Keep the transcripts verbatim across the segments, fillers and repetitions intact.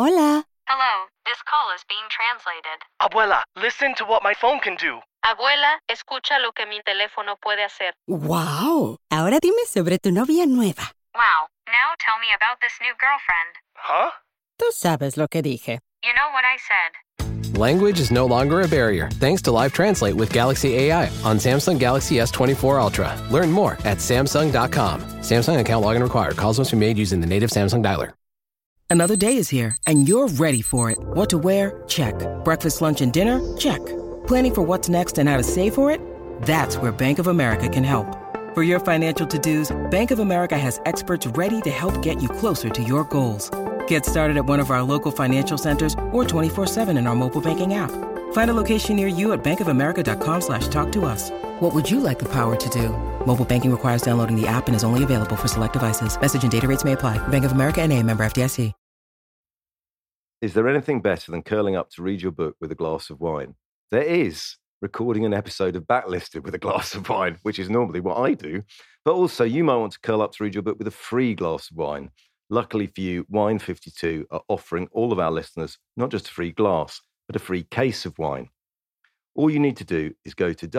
Hola. Hello, this call is being translated. Abuela, listen to what my phone can do. Abuela, escucha lo que mi teléfono puede hacer. Wow. Ahora dime sobre tu novia nueva. Wow, now tell me about this new girlfriend. Huh? Tú sabes lo que dije. You know what I said. Language is no longer a barrier thanks to Live Translate with Galaxy A I on Samsung Galaxy S twenty-four Ultra. Learn more at Samsung dot com. Samsung account login required. Calls must be made using the native Samsung dialer. Another day is here, and you're ready for it. What to wear? Check. Breakfast, lunch, and dinner? Check. Planning for what's next and how to save for it? That's where Bank of America can help. For your financial to-dos, Bank of America has experts ready to help get you closer to your goals. Get started at one of our local financial centers or twenty-four seven in our mobile banking app. Find a location near you at bankofamerica.com slash talk to us. What would you like the power to do? Mobile banking requires downloading the app and is only available for select devices. Message and data rates may apply. Bank of America N A, member F D I C. Is there anything better than curling up to read your book with a glass of wine? There is. Recording an episode of Backlisted with a glass of wine, which is normally what I do. But also, you might want to curl up to read your book with a free glass of wine. Luckily for you, Wine fifty-two are offering all of our listeners not just a free glass, but a free case of wine. All you need to do is go to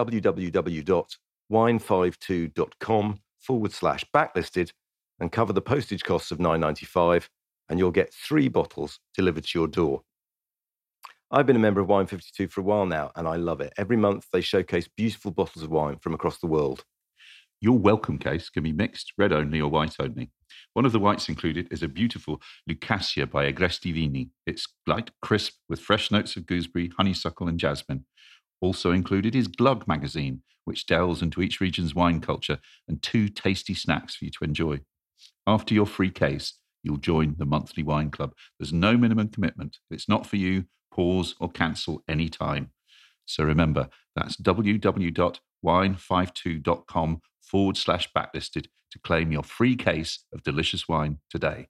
www.wine52.com forward slash backlisted and cover the postage costs of nine dollars and ninety-five cents, and you'll get three bottles delivered to your door. I've been a member of Wine fifty-two for a while now, and I love it. Every month, they showcase beautiful bottles of wine from across the world. Your welcome case can be mixed, red only or white only. One of the whites included is a beautiful Lucasia by Agresti Vini. It's light, crisp, with fresh notes of gooseberry, honeysuckle and jasmine. Also included is Glug magazine, which delves into each region's wine culture, and two tasty snacks for you to enjoy. After your free case, you'll join the monthly wine club. There's no minimum commitment. If it's not for you, pause or cancel any time. So remember, that's www.wine52.com forward slash backlisted to claim your free case of delicious wine today.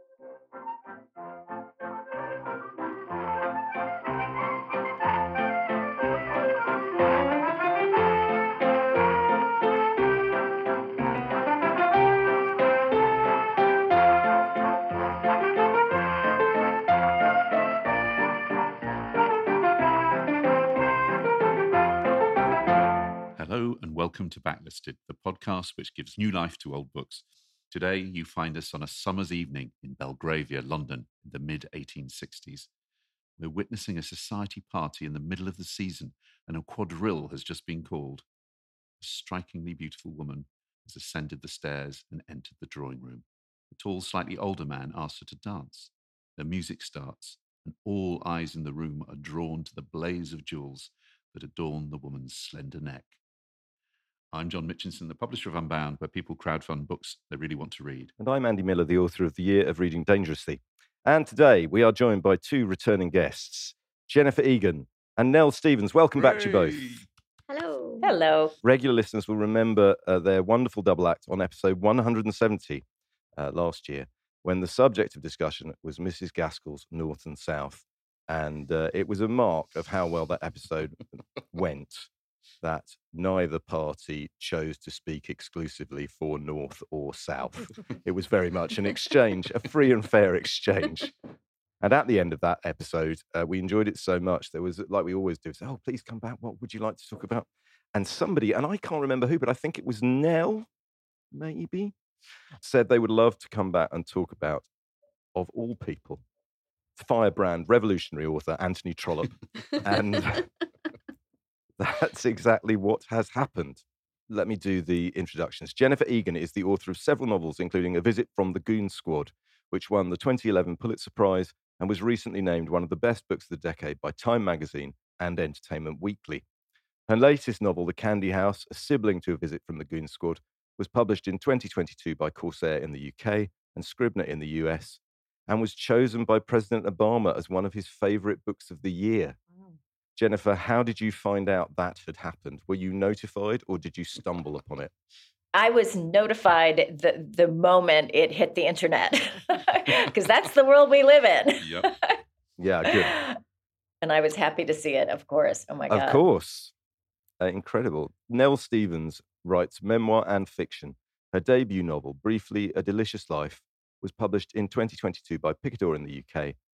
Hello and welcome to Backlisted, the podcast which gives new life to old books. Today you find us on a summer's evening in Belgravia, London, in the mid eighteen sixties. We're witnessing a society party in the middle of the season, and a quadrille has just been called. A strikingly beautiful woman has ascended the stairs and entered the drawing room. A tall, slightly older man asks her to dance. The music starts, and all eyes in the room are drawn to the blaze of jewels that adorn the woman's slender neck. I'm John Mitchinson, the publisher of Unbound, where people crowdfund books they really want to read. And I'm Andy Miller, the author of The Year of Reading Dangerously. And today we are joined by two returning guests, Jennifer Egan and Nell Stevens. Welcome back to you both. Hello. Hello. Regular listeners will remember uh, their wonderful double act on episode one hundred seventy uh, last year, when the subject of discussion was Missus Gaskell's North and South. And uh, it was a mark of how well that episode went, that neither party chose to speak exclusively for North or South. It was very much an exchange, a free and fair exchange. And at the end of that episode, uh, we enjoyed it so much, there was, like we always do, say, oh, please come back, what would you like to talk about? And somebody, and I can't remember who, but I think it was Nell, maybe, said they would love to come back and talk about, of all people, firebrand revolutionary author Anthony Trollope. And that's exactly what has happened. Let me do the introductions. Jennifer Egan is the author of several novels, including A Visit from the Goon Squad, which won the twenty eleven Pulitzer Prize and was recently named one of the best books of the decade by Time magazine and Entertainment Weekly. Her latest novel, The Candy House, a sibling to A Visit from the Goon Squad, was published in twenty twenty-two by Corsair in the U K and Scribner in the U S, and was chosen by President Obama as one of his favorite books of the year. Wow. Jennifer, how did you find out that had happened? Were you notified or did you stumble upon it? I was notified the, the moment it hit the internet, because that's the world we live in. Yep. Yeah, good. And I was happy to see it, of course. Oh, my God. Of course. Uh, incredible. Nell Stevens writes memoir and fiction. Her debut novel, Briefly, A Delicious Life, was published in twenty twenty-two by Picador in the U K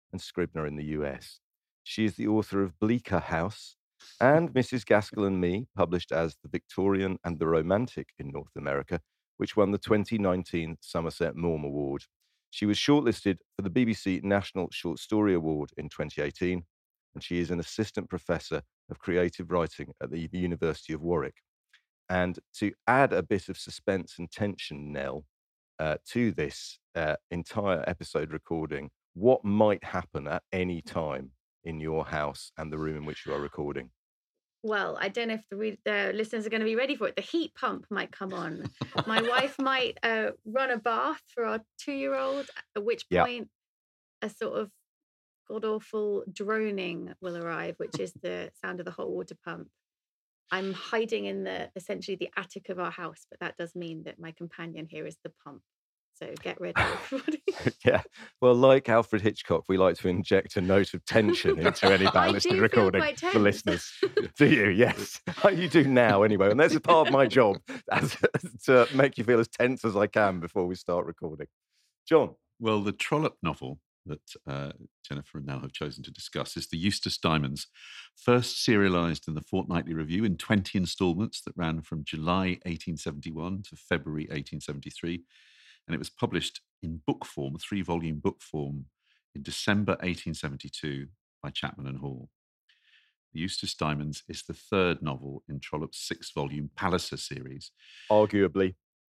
and Scribner in the U S. She is the author of Bleaker House and Missus Gaskell and Me, published as The Victorian and the Romantic in North America, which won the twenty nineteen Somerset Maugham Award. She was shortlisted for the B B C National Short Story Award in twenty eighteen, and she is an assistant professor of creative writing at the University of Warwick. And to add a bit of suspense and tension, Nell, uh, to this uh, entire episode recording, what might happen at any time in your house and the room in which you are recording? Well, I don't know if the, re- the listeners are going to be ready for it. The heat pump might come on. My wife might uh, run a bath for our two-year-old, at which Yeah. point a sort of god-awful droning will arrive, which is the sound of the hot water pump. I'm hiding in the essentially the attic of our house, but that does mean that my companion here is the pump. So get ready, everybody. Yeah. Well, like Alfred Hitchcock, we like to inject a note of tension into any I bad do listening feel recording quite for tense. listeners. Do you? Yes. You do now, anyway. And that's a part of my job, as, to make you feel as tense as I can before we start recording. John. Well, the Trollope novel that uh, Jennifer and Nell have chosen to discuss is The Eustace Diamonds, first serialised in the Fortnightly Review in twenty instalments that ran from July eighteen seventy-one to February eighteen seventy-three. And it was published in book form, three-volume book form, in December eighteen seventy-two by Chapman and Hall. The Eustace Diamonds is the third novel in Trollope's six-volume Palliser series. Arguably.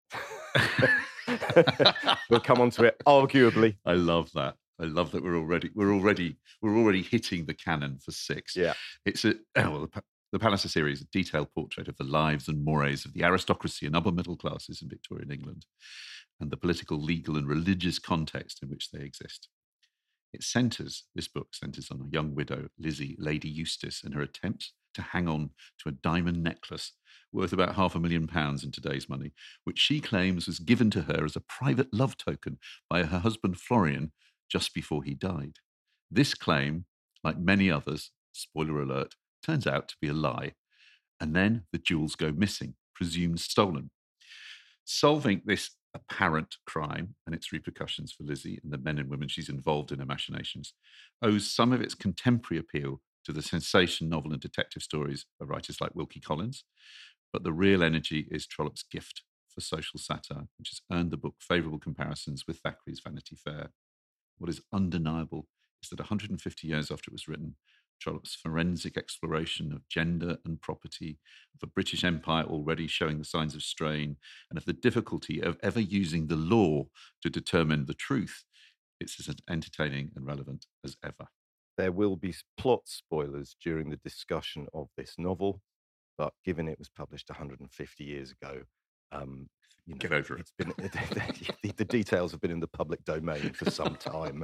We'll come on to it. Arguably. I love that. I love that we're already we're already we're already hitting the canon for six. Yeah. It's a well the, the Palliser series, a detailed portrait of the lives and mores of the aristocracy and upper middle classes in Victorian England, and the political, legal, and religious context in which they exist. It centres, this book centres on a young widow, Lizzie, Lady Eustace, and her attempts to hang on to a diamond necklace worth about half a million pounds in today's money, which she claims was given to her as a private love token by her husband Florian just before he died. This claim, like many others, spoiler alert, turns out to be a lie. And then the jewels go missing, presumed stolen. Solving this apparent crime and its repercussions for Lizzie and the men and women she's involved in her machinations owes some of its contemporary appeal to the sensation novel and detective stories of writers like Wilkie Collins, but the real energy is Trollope's gift for social satire, which has earned the book favourable comparisons with Thackeray's Vanity Fair. What is undeniable is that one hundred fifty years after it was written, Trollope's forensic exploration of gender and property, of a British Empire already showing the signs of strain, and of the difficulty of ever using the law to determine the truth, it's as entertaining and relevant as ever. There will be plot spoilers during the discussion of this novel, but given it was published one hundred fifty years ago, um, you know, Get over it. It's been, the, the details have been in the public domain for some time.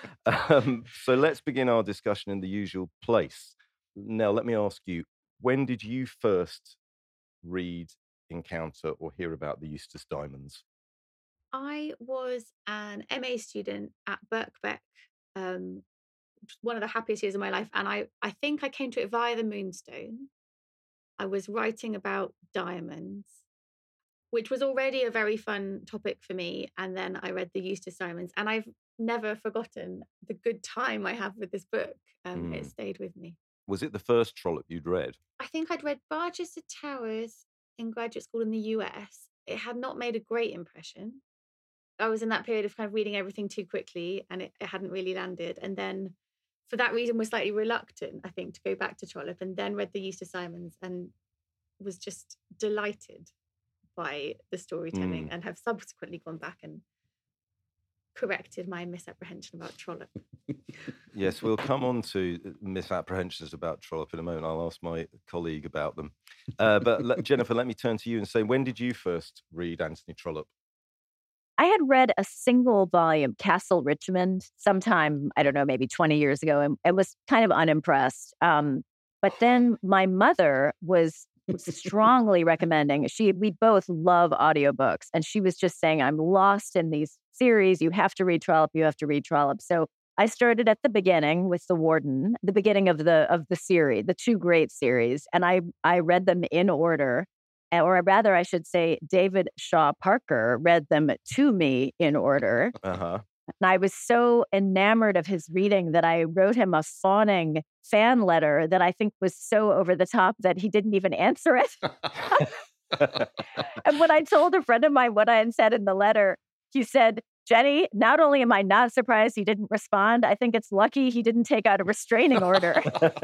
Um, so let's begin our discussion in the usual place. Now, let me ask you, when did you first read, encounter, or hear about the Eustace Diamonds? I was an M A student at Birkbeck, um, one of the happiest years of my life. And I, I think I came to it via the Moonstone. I was writing about diamonds, which was already a very fun topic for me. And then I read the Eustace Diamonds, and I've never forgotten the good time I have with this book. Um, Mm. It stayed with me. Was it the first Trollope you'd read? I think I'd read Barchester Towers in graduate school in the U S. It had not made a great impression. I was in that period of kind of reading everything too quickly, and it, it hadn't really landed. And then for that reason was slightly reluctant, I think, to go back to Trollope, and then read the Eustace Diamonds and was just delighted by the storytelling, Mm. and have subsequently gone back and corrected my misapprehension about Trollope. Yes, we'll come on to misapprehensions about Trollope in a moment. I'll ask my colleague about them. Uh, but let, Jennifer, let me turn to you and say, when did you first read Anthony Trollope? I had read a single volume, Castle Richmond, sometime, I don't know, maybe twenty years ago, and, and was kind of unimpressed. Um, but then my mother was strongly recommending, she, we both love audiobooks, and she was just saying, I'm lost in these series. You have to read Trollope. You have to read Trollope. So I started at the beginning with The Warden, the beginning of the of the series, the two great series, and I I read them in order. Or rather, I should say, David Shaw Parker read them to me in order. Uh-huh. And I was so enamored of his reading that I wrote him a fawning fan letter that I think was so over the top that he didn't even answer it. And when I told a friend of mine what I had said in the letter, he said, Jenny, not only am I not surprised he didn't respond, I think it's lucky he didn't take out a restraining order.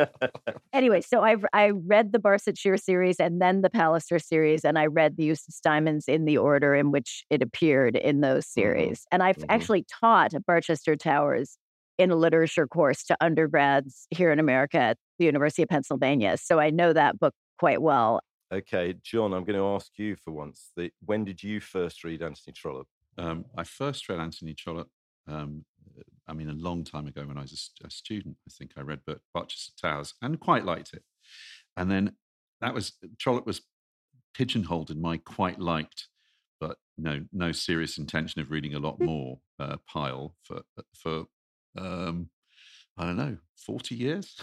Anyway, so I I read the Barsetshire series and then the Palliser series, and I read the Eustace Diamonds in the order in which it appeared in those series. Mm-hmm. And I've mm-hmm. actually taught at Barchester Towers in a literature course to undergrads here in America at the University of Pennsylvania. So I know that book quite well. Okay, John, I'm going to ask you for once. The, when did you first read Anthony Trollope? Um, I first read Anthony Trollope, um, I mean, a long time ago when I was a, a student. I think I read Barchester Towers and quite liked it. And then that was, Trollope was pigeonholed in my quite liked, but no, no serious intention of reading a lot more uh, pile for, for um, I don't know, forty years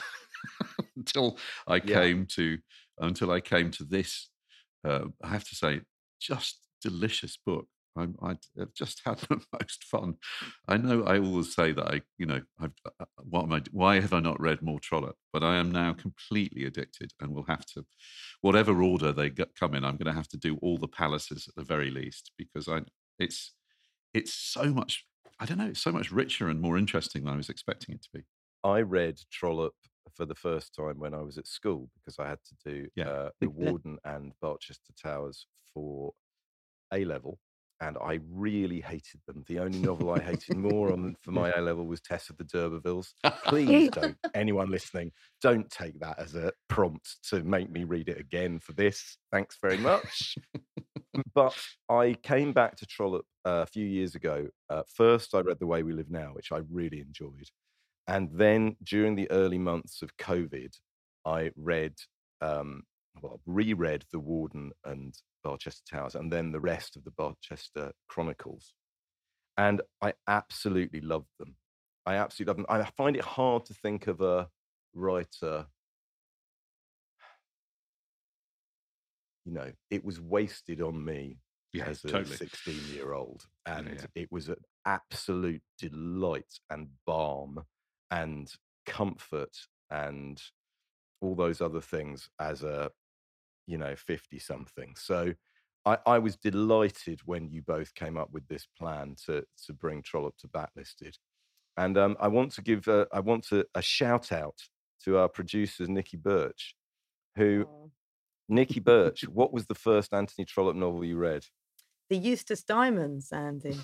until I Yeah. came to, until I came to this, uh, I have to say, just delicious book. I'm, I've just had the most fun. I know I always say that I, you know, I've, what am I? Why have I not read more Trollope? But I am now completely addicted, and will have to, whatever order they get, come in, I'm going to have to do all the Pallisers at the very least, because I, it's, it's so much. I don't know. It's so much richer and more interesting than I was expecting it to be. I read Trollope for the first time when I was at school because I had to do Yeah. uh, the Warden and Barchester Towers for A level. And I really hated them. The only novel I hated more on for my A level was Tess of the D'Urbervilles. Please don't, anyone listening, don't take that as a prompt to make me read it again for this. Thanks very much. But I came back to Trollope uh, a few years ago. Uh, first, I read The Way We Live Now, which I really enjoyed. And then during the early months of COVID, I read, um, well, reread The Warden and Barchester Towers, and then the rest of the Barchester Chronicles. And I absolutely loved them. I absolutely love them. I find it hard to think of a writer, you know, it was wasted on me Yeah, as a totally. sixteen-year-old. And Yeah, yeah. it was an absolute delight and balm and comfort and all those other things as a, you know, fifty-something. So I, I was delighted when you both came up with this plan to to bring Trollope to Backlisted. And um, I want to give a, I want to a shout out to our producers, Nikki Birch, who, Oh. Nikki Birch, what was the first Anthony Trollope novel you read? The Eustace Diamonds, Andy.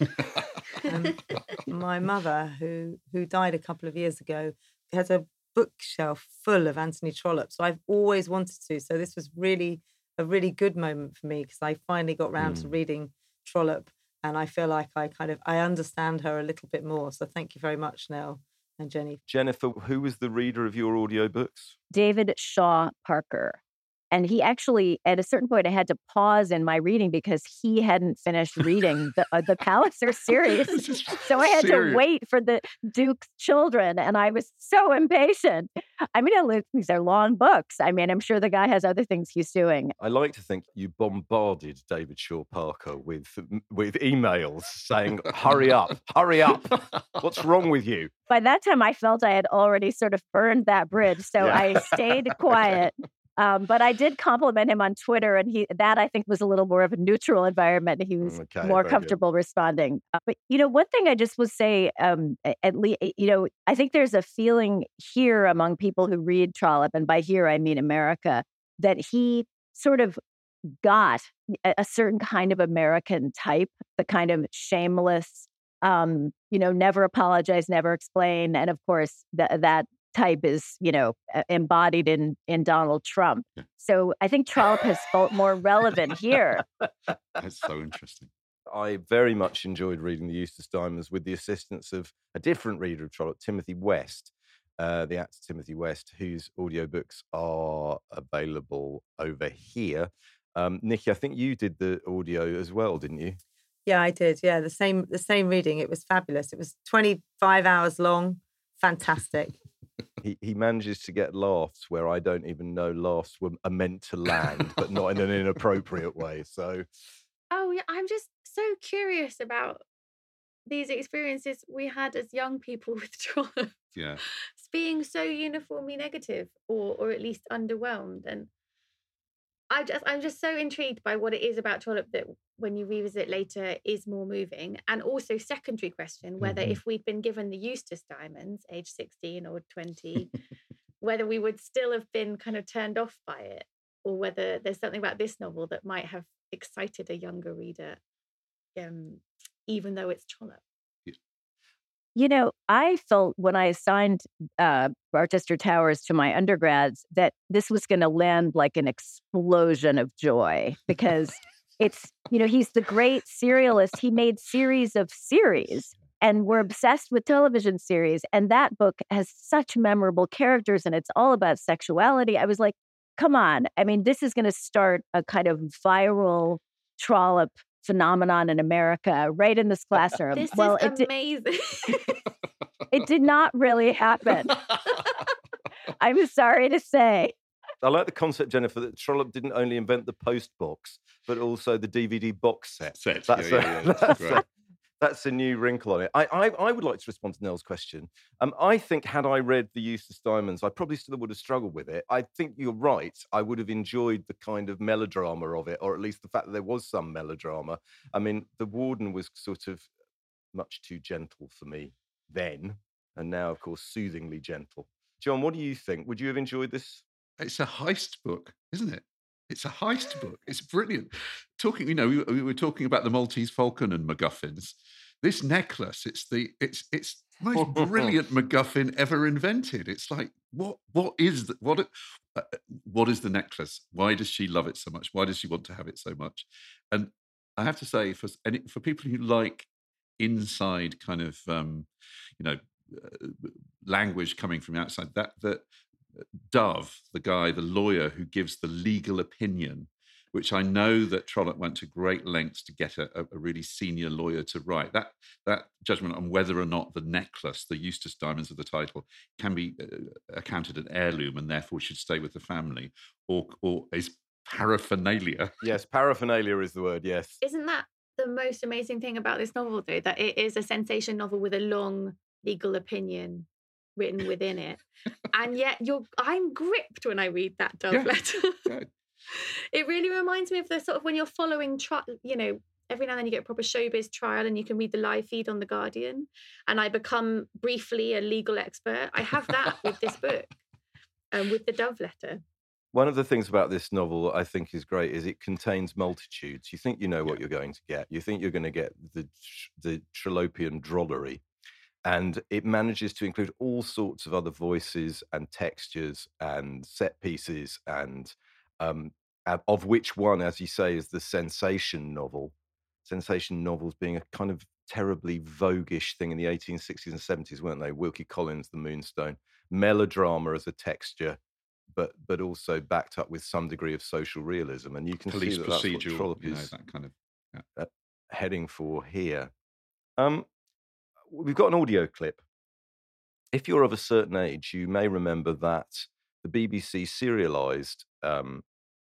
um, my mother, who who died a couple of years ago, has a bookshelf full of Anthony Trollope. So I've always wanted to. So this was really a really good moment for me because I finally got round Mm. to reading Trollope, and I feel like I kind of I understand her a little bit more. So thank you very much, Nell and Jenny. Jennifer, who was the reader of your audiobooks? David Shaw Parker. And he actually, at a certain point, I had to pause in my reading because he hadn't finished reading the uh, the Palliser series. So I had Serious. to wait for the Duke's Children, and I was so impatient. I mean, look, these are long books. I mean, I'm sure the guy has other things he's doing. I like to think you bombarded David Shaw Parker with with emails saying, hurry up, hurry up. What's wrong with you? By that time, I felt I had already sort of burned that bridge, so Yeah. I stayed quiet. Um, but I did compliment him on Twitter, and he that I think was a little more of a neutral environment. He was Okay, more very good. comfortable responding. Uh, but you know, one thing I just will say, um, a- at least, you know, I think there's a feeling here among people who read Trollope, and by here I mean America, that he sort of got a, a certain kind of American type, the kind of shameless, um, you know, never apologize, never explain, and of course th- that. type is, you know, uh, embodied in in Donald Trump. Yeah. So I think Trollope has felt more relevant here. That's so interesting. I very much enjoyed reading the Eustace Diamonds with the assistance of a different reader of Trollope, Timothy West, uh, the actor Timothy West, whose audiobooks are available over here. Um, Nikki, I think you did the audio as well, didn't you? Yeah, I did. Yeah, the same the same reading. It was fabulous. It was twenty-five hours long. Fantastic. He, he manages to get laughs where I don't even know laughs were, are meant to land, but not in an inappropriate way. So Oh, yeah. I'm just so curious about these experiences we had as young people with Trollope. Yeah. Being so uniformly negative, or or at least underwhelmed. And I just I'm just so intrigued by what it is about Trollope that when you revisit later is more moving. And also, secondary question, whether Mm-hmm. if we'd been given the Eustace diamonds, age sixteen or twenty, whether we would still have been kind of turned off by it, or whether there's something about this novel that might have excited a younger reader, um, even though it's Trollope. You know, I felt when I assigned uh, Barchester Towers to my undergrads that this was going to land like an explosion of joy because it's, you know, he's the great serialist. He made series of series, and we're obsessed with television series. And that book has such memorable characters, and it's all about sexuality. I was like, come on. I mean, this is going to start a kind of viral Trollope phenomenon in America right in this classroom. This well, is it amazing. Did, it did not really happen. I'm sorry to say. I like the concept, Jennifer, that Trollope didn't only invent the post box, but also the D V D box set. Set. That's, yeah, a, yeah, yeah. that's, Great. a, that's a new wrinkle on it. I, I, I would like to respond to Nell's question. Um, I think had I read the Eustace Diamonds, I probably still would have struggled with it. I think you're right. I would have enjoyed the kind of melodrama of it, or at least the fact that there was some melodrama. I mean, the warden was sort of much too gentle for me then, and now, of course, soothingly gentle. John, what do you think? Would you have enjoyed this? It's a heist book, isn't it? It's a heist book. It's brilliant. Talking, you know, we, we were talking about the Maltese Falcon and MacGuffins. This necklace, it's the it's it's the most brilliant MacGuffin ever invented. It's like, what what is the, what uh, what is the necklace? Why does she love it so much? Why does she want to have it so much? And I have to say, for any, for people who like inside kind of um, you know uh, language coming from outside, that that. Dove, the guy, the lawyer who gives the legal opinion, which I know that Trollope went to great lengths to get a, a really senior lawyer to write. That that judgment on whether or not the necklace, the Eustace diamonds of the title, can be uh, accounted an heirloom and therefore should stay with the family, or or is paraphernalia. Yes, paraphernalia is the word, yes. Isn't that the most amazing thing about this novel, though, that it is a sensation novel with a long legal opinion written within it, and yet you're I'm gripped when I read that Dove Yeah. letter. Yeah. It really reminds me of the sort of when you're following, tri- you know, every now and then you get a proper showbiz trial and you can read the live feed on The Guardian, and I become briefly a legal expert. I have that with this book, um, with the Dove letter. One of the things about this novel I think is great is it contains multitudes. You think you know what Yeah. you're going to get. You think you're going to get the the Trollopian drollery. And it manages to include all sorts of other voices and textures and set pieces, and um, of which one, as you say, is the sensation novel. Sensation novels being a kind of terribly voguish thing in the eighteen sixties and seventies, weren't they? Wilkie Collins, The Moonstone. Melodrama as a texture, but but also backed up with some degree of social realism. And you can Police see that that's what procedural, Trollope you know, is that kind of. Yeah. uh, heading for here. Um, We've got an audio clip. If you're of a certain age, you may remember that the B B C serialised um,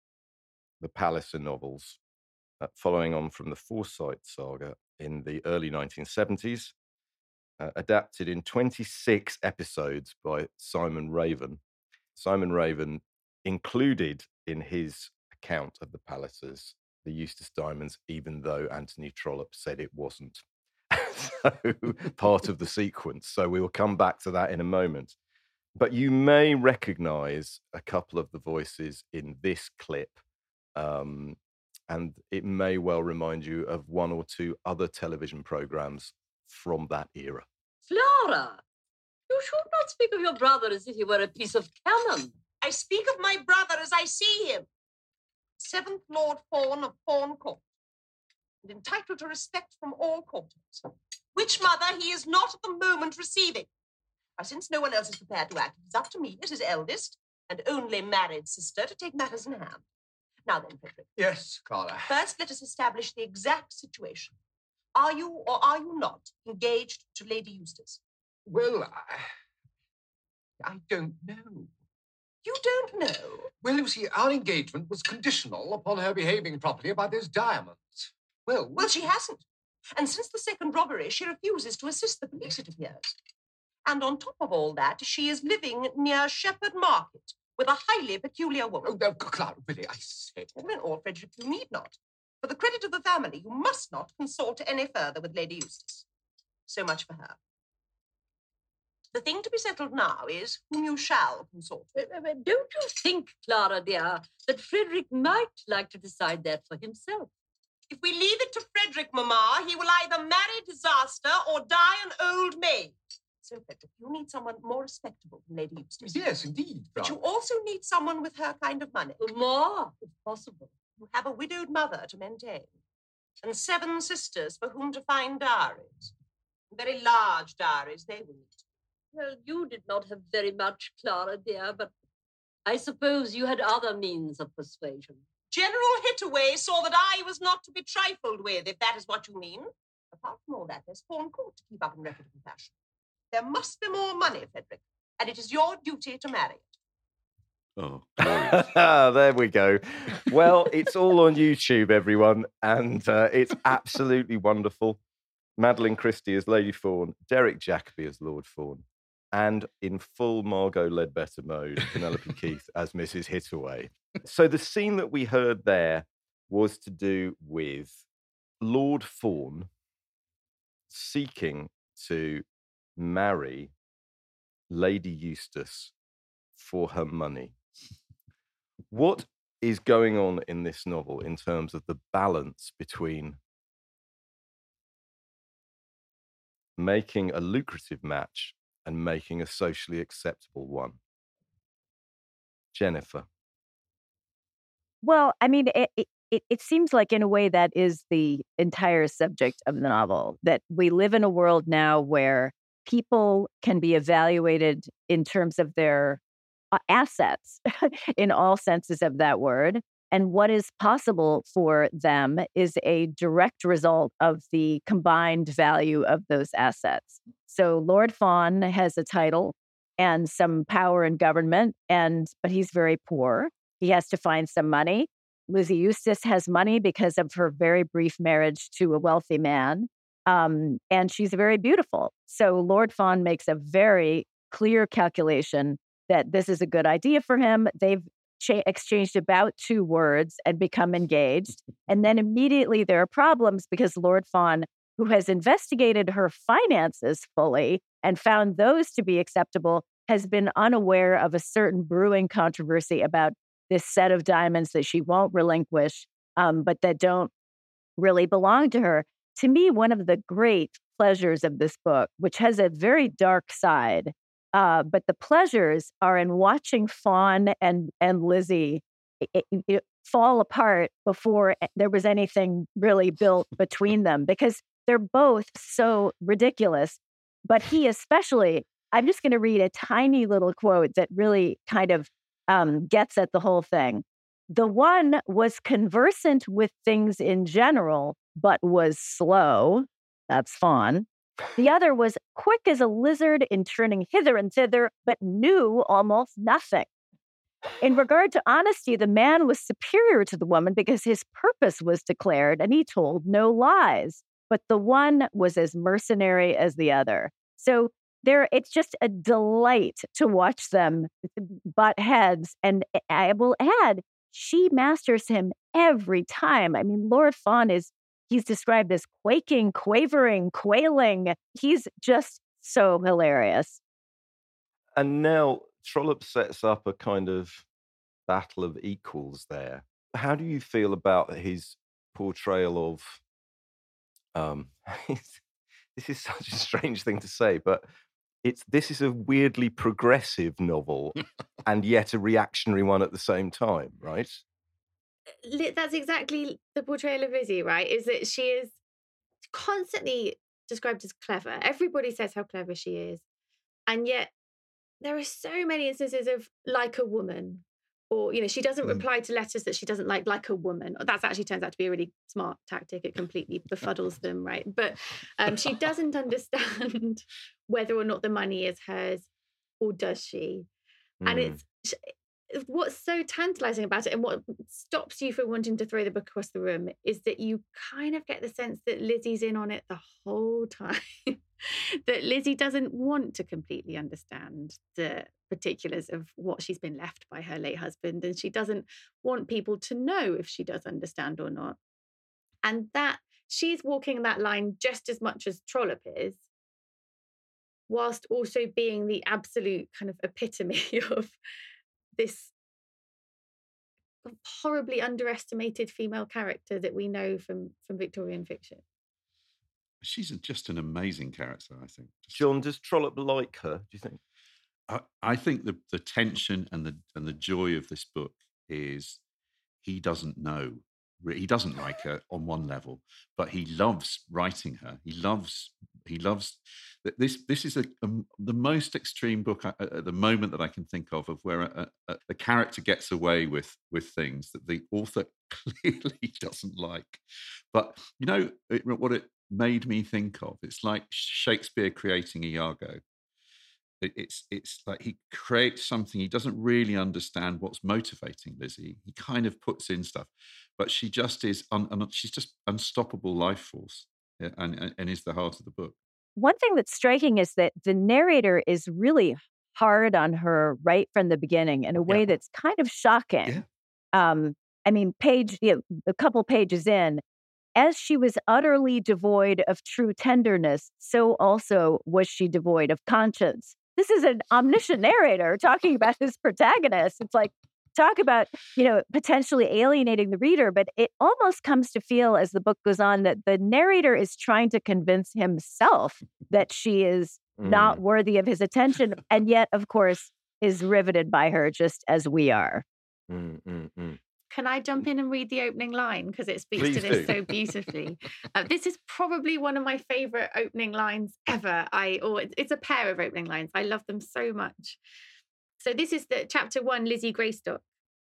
the Palliser novels, uh, following on from the Forsyte saga in the early nineteen seventies, uh, adapted in twenty-six episodes by Simon Raven. Simon Raven included in his account of the Pallisers the Eustace Diamonds, even though Anthony Trollope said it wasn't. So part of the sequence. So we will come back to that in a moment. But you may recognize a couple of the voices in this clip, um, and it may well remind you of one or two other television programs from that era. Flora, you should not speak of your brother as if he were a piece of cannon. I speak of my brother as I see him. Seventh Lord Fawn of Fawn Court, and entitled to respect from all courtiers, which mother he is not at the moment receiving. Now, since no one else is prepared to act, it is up to me, as his eldest and only married sister, to take matters in hand. Now then, Frederick. Yes, Clara. First, let us establish the exact situation. Are you or are you not engaged to Lady Eustace? Well, I, I don't know. You don't know? Well, you see, our engagement was conditional upon her behaving properly about those diamonds. Well, Well, she hasn't. And since the second robbery, she refuses to assist the police, it appears. And on top of all that, she is living near Shepherd Market with a highly peculiar woman. Oh, no, Clara, really, I say. Well, or Frederick, you need not. For the credit of the family, you must not consort any further with Lady Eustace. So much for her. The thing to be settled now is whom you shall consort with. Uh, uh, Don't you think, Clara, dear, that Frederick might like to decide that for himself? If we leave it to Frederick, Mamma, he will either marry disaster or die an old maid. So, Frederick, you need someone more respectable than Lady Eustace. Yes, indeed. But you also need someone with her kind of money. More, if possible. You have a widowed mother to maintain, and seven sisters for whom to find dowries. Very large dowries they will need. Well, you did not have very much, Clara, dear, but I suppose you had other means of persuasion. General Hittaway saw that I was not to be trifled with, if that is what you mean. Apart from all that, there's Fawn Court to keep up in reputable fashion. There must be more money, Frederick, and it is your duty to marry it. Oh, there we go. Well, it's all on YouTube, everyone, and uh, it's absolutely wonderful. Madeline Christie as Lady Fawn, Derek Jacobi as Lord Fawn, and in full Margot Ledbetter mode, Penelope Keith as Missus Hittaway. So the scene that we heard there was to do with Lord Fawn seeking to marry Lady Eustace for her money. What is going on in this novel in terms of the balance between making a lucrative match and making a socially acceptable one? Jennifer. Well, I mean, it, it, it seems like in a way that is the entire subject of the novel, that we live in a world now where people can be evaluated in terms of their uh, assets in all senses of that word. And what is possible for them is a direct result of the combined value of those assets. So Lord Fawn has a title and some power in government, and but he's very poor. He has to find some money. Lizzie Eustace has money because of her very brief marriage to a wealthy man, um, and she's very beautiful. So Lord Fawn makes a very clear calculation that this is a good idea for him. They've cha- exchanged about two words and become engaged. And then immediately there are problems because Lord Fawn, who has investigated her finances fully and found those to be acceptable, has been unaware of a certain brewing controversy about this set of diamonds that she won't relinquish, um, but that don't really belong to her. To me, one of the great pleasures of this book, which has a very dark side, uh, but the pleasures are in watching Fawn and, and Lizzie it, it fall apart before there was anything really built between them, because they're both so ridiculous. But he especially, I'm just going to read a tiny little quote that really kind of um, gets at the whole thing. The one was conversant with things in general, but was slow. That's Fawn. The other was quick as a lizard in turning hither and thither, but knew almost nothing. In regard to honesty, the man was superior to the woman because his purpose was declared and he told no lies. But the one was as mercenary as the other. So there, it's just a delight to watch them butt heads. And I will add, she masters him every time. I mean, Lord Fawn is, he's described as quaking, quavering, quailing. He's just so hilarious. And now Trollope sets up a kind of battle of equals there. How do you feel about his portrayal of, um, this is such a strange thing to say, but it's this is a weirdly progressive novel and yet a reactionary one at the same time, right? That's exactly the portrayal of Lizzie, right? Is that she is constantly described as clever. Everybody says how clever she is. And yet there are so many instances of like a woman, or, you know, she doesn't mm. reply to letters that she doesn't like, like a woman. That actually turns out to be a really smart tactic. It completely befuddles them, right? But um, she doesn't understand whether or not the money is hers, or does she? Mm. And it's what's so tantalizing about it and what stops you from wanting to throw the book across the room is that you kind of get the sense that Lizzie's in on it the whole time. That Lizzie doesn't want to completely understand the particulars of what she's been left by her late husband, and she doesn't want people to know if she does understand or not. And that she's walking that line just as much as Trollope is, whilst also being the absolute kind of epitome of this horribly underestimated female character that we know from, from Victorian fiction. She's a, just an amazing character, I think. Just, John, does Trollope like her, do you think? I, I think the, the tension and the and the joy of this book is he doesn't know. He doesn't like her on one level, but he loves writing her. He loves, he loves, this This is a, a, the most extreme book at the moment that I can think of, of where a, a, a character gets away with, with things that the author clearly doesn't like. But, you know, it, what it made me think of, it's like Shakespeare creating Iago. It, it's it's like he creates something, he doesn't really understand what's motivating Lizzie. He kind of puts in stuff, but she just is, un, un, she's just unstoppable life force, yeah, and, and, and is the heart of the book. One thing that's striking is that the narrator is really hard on her right from the beginning in a way yeah. that's kind of shocking. Yeah. Um, I mean, page, you know, a couple pages in, as she was utterly devoid of true tenderness, so also was she devoid of conscience. This is an omniscient narrator talking about his protagonist. It's like, talk about, you know, potentially alienating the reader, but it almost comes to feel as the book goes on that the narrator is trying to convince himself that she is mm. not worthy of his attention, and yet, of course, is riveted by her just as we are. Mm, mm, mm. Can I jump in and read the opening line? Because it speaks Please to this do. so beautifully. Uh, this is probably one of my favorite opening lines ever. I or it's a pair of opening lines. I love them so much. So this is the chapter one, Lizzie Greystock.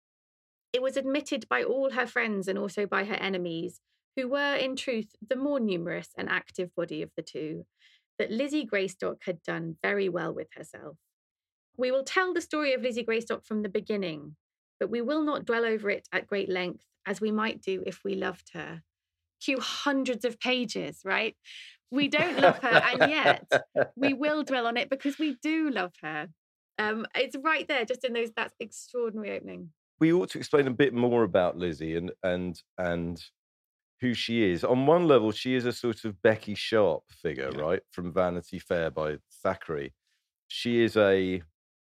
It was admitted by all her friends and also by her enemies, who were in truth the more numerous and active body of the two, that Lizzie Greystock had done very well with herself. We will tell the story of Lizzie Greystock from the beginning, but we will not dwell over it at great length, as we might do if we loved her. Cue hundreds of pages, right? We don't love her, and yet we will dwell on it because we do love her. Um, it's right there, just in those that extraordinary opening. We ought to explain a bit more about Lizzie and and and who she is. On one level, she is a sort of Becky Sharp figure, yeah. right, from Vanity Fair by Thackeray. She is a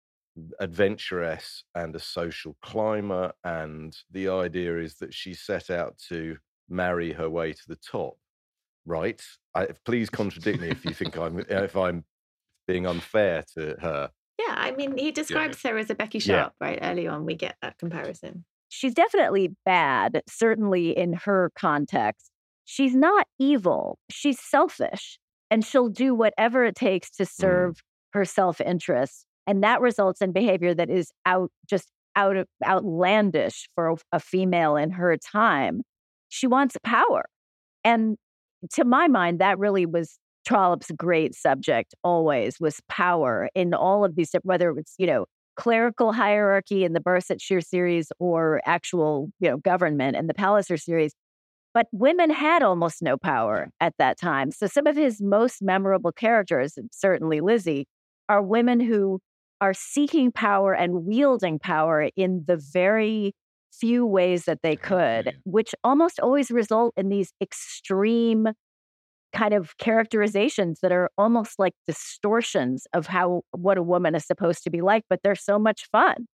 adventuress and a social climber, and the idea is that she set out to marry her way to the top, right? I, please contradict me if you think I'm if I'm being unfair to her. Yeah, I mean, he describes yeah. her as a Becky Sharp, yeah. right? Early on, we get that comparison. She's definitely bad, certainly in her context. She's not evil. She's selfish, and she'll do whatever it takes to serve mm. her self-interest. And that results in behavior that is out, just out of outlandish for a, a female in her time. She wants power. And to my mind, that really was Trollope's great subject always, was power in all of these, whether it's, you know, clerical hierarchy in the Barsetshire series or actual, you know, government in the Palliser series. But women had almost no power at that time. So some of his most memorable characters, and certainly Lizzie, are women who are seeking power and wielding power in the very few ways that they could, which almost always result in these extreme kind of characterizations that are almost like distortions of how what a woman is supposed to be like, but they're so much fun.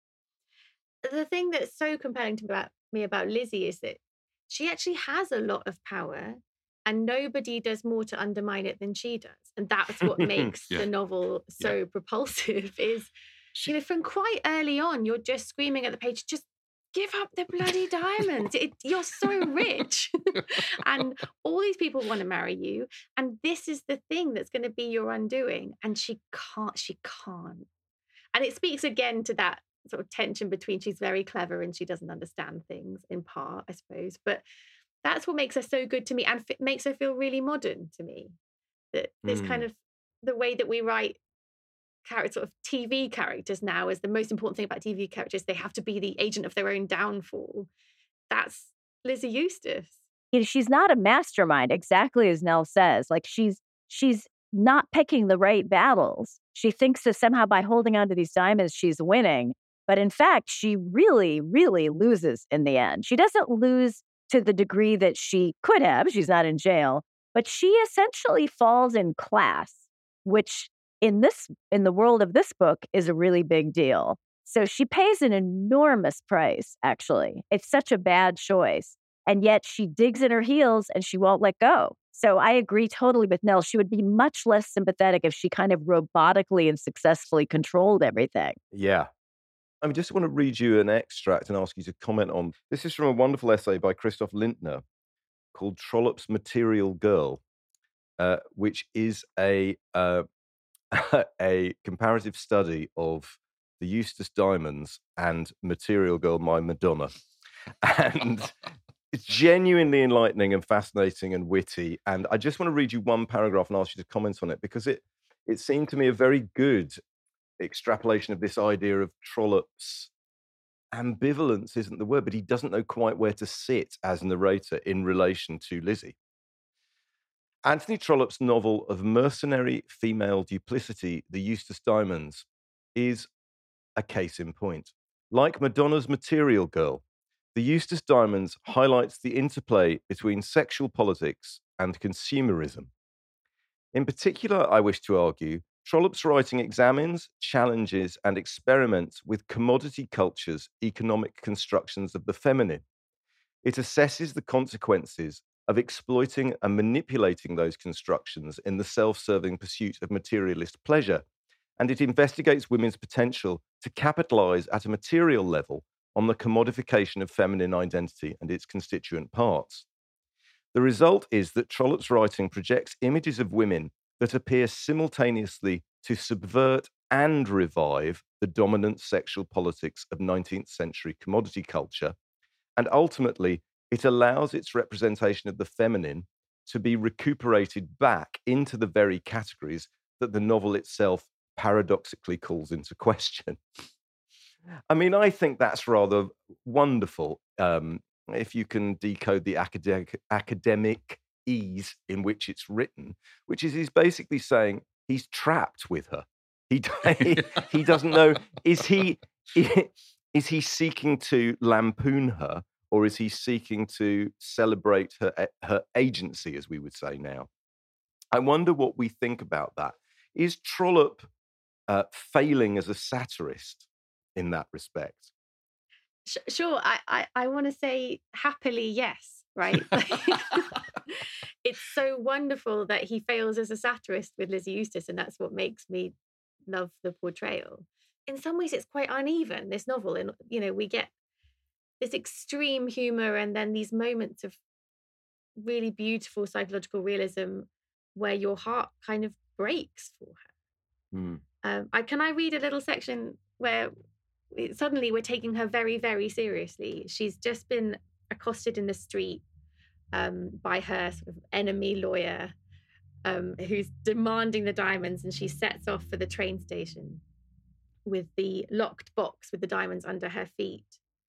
The thing that's so compelling to me about, me about Lizzie is that she actually has a lot of power, and nobody does more to undermine it than she does. And that's what makes yeah. the novel so yeah. propulsive is, she, you know, from quite early on, you're just screaming at the page, just give up the bloody diamonds. It, you're so rich. And all these people want to marry you. And this is the thing that's going to be your undoing. And she can't, she can't. And it speaks again to that sort of tension between she's very clever and she doesn't understand things in part, I suppose. But that's what makes her so good to me and f- makes her feel really modern to me. That this mm. kind of the way that we write character, sort of T V characters now as the most important thing about T V characters. They have to be the agent of their own downfall. That's Lizzie Eustace. You know, she's not a mastermind, exactly as Nell says. Like she's she's not picking the right battles. She thinks that somehow by holding on to these diamonds, she's winning. But in fact, she really, really loses in the end. She doesn't lose to the degree that she could have. She's not in jail, but she essentially falls in class, which in this in the world of this book is a really big deal. So she pays an enormous price, actually. It's such a bad choice. And yet she digs in her heels and she won't let go. So I agree totally with Nell. She would be much less sympathetic if she kind of robotically and successfully controlled everything. Yeah. I just want to read you an extract and ask you to comment on. This is from a wonderful essay by Christoph Lindner called Trollope's Material Girl, uh, which is a uh, a comparative study of the Eustace Diamonds and Material Girl by Madonna. And it's genuinely enlightening and fascinating and witty. And I just want to read you one paragraph and ask you to comment on it, because it it seemed to me a very good extrapolation of this idea of Trollope's ambivalence isn't the word, but he doesn't know quite where to sit as narrator in relation to Lizzie. Anthony Trollope's novel of mercenary female duplicity, The Eustace Diamonds, is a case in point. Like Madonna's Material Girl, The Eustace Diamonds highlights the interplay between sexual politics and consumerism. In particular, I wish to argue, Trollope's writing examines, challenges, and experiments with commodity culture's economic constructions of the feminine. It assesses the consequences of exploiting and manipulating those constructions in the self-serving pursuit of materialist pleasure, and it investigates women's potential to capitalize at a material level on the commodification of feminine identity and its constituent parts. The result is that Trollope's writing projects images of women that appear simultaneously to subvert and revive the dominant sexual politics of nineteenth century commodity culture, and ultimately it allows its representation of the feminine to be recuperated back into the very categories that the novel itself paradoxically calls into question. I mean, I think that's rather wonderful, um, if you can decode the academic, academic ease in which it's written, which is he's basically saying he's trapped with her. He he, he doesn't know, is he is he seeking to lampoon her, or is he seeking to celebrate her her agency, as we would say now? I wonder what we think about that. Is Trollope uh, failing as a satirist in that respect? Sure, I I, I want to say happily yes, right? It's so wonderful that he fails as a satirist with Lizzie Eustace, and that's what makes me love the portrayal. In some ways, it's quite uneven, this novel, and you know, we get this extreme humor and then these moments of really beautiful psychological realism where your heart kind of breaks for her. Mm. Um, I can I read a little section where it, suddenly we're taking her very, very seriously. She's just been accosted in the street um, by her sort of enemy lawyer, um, who's demanding the diamonds, and she sets off for the train station with the locked box with the diamonds under her feet.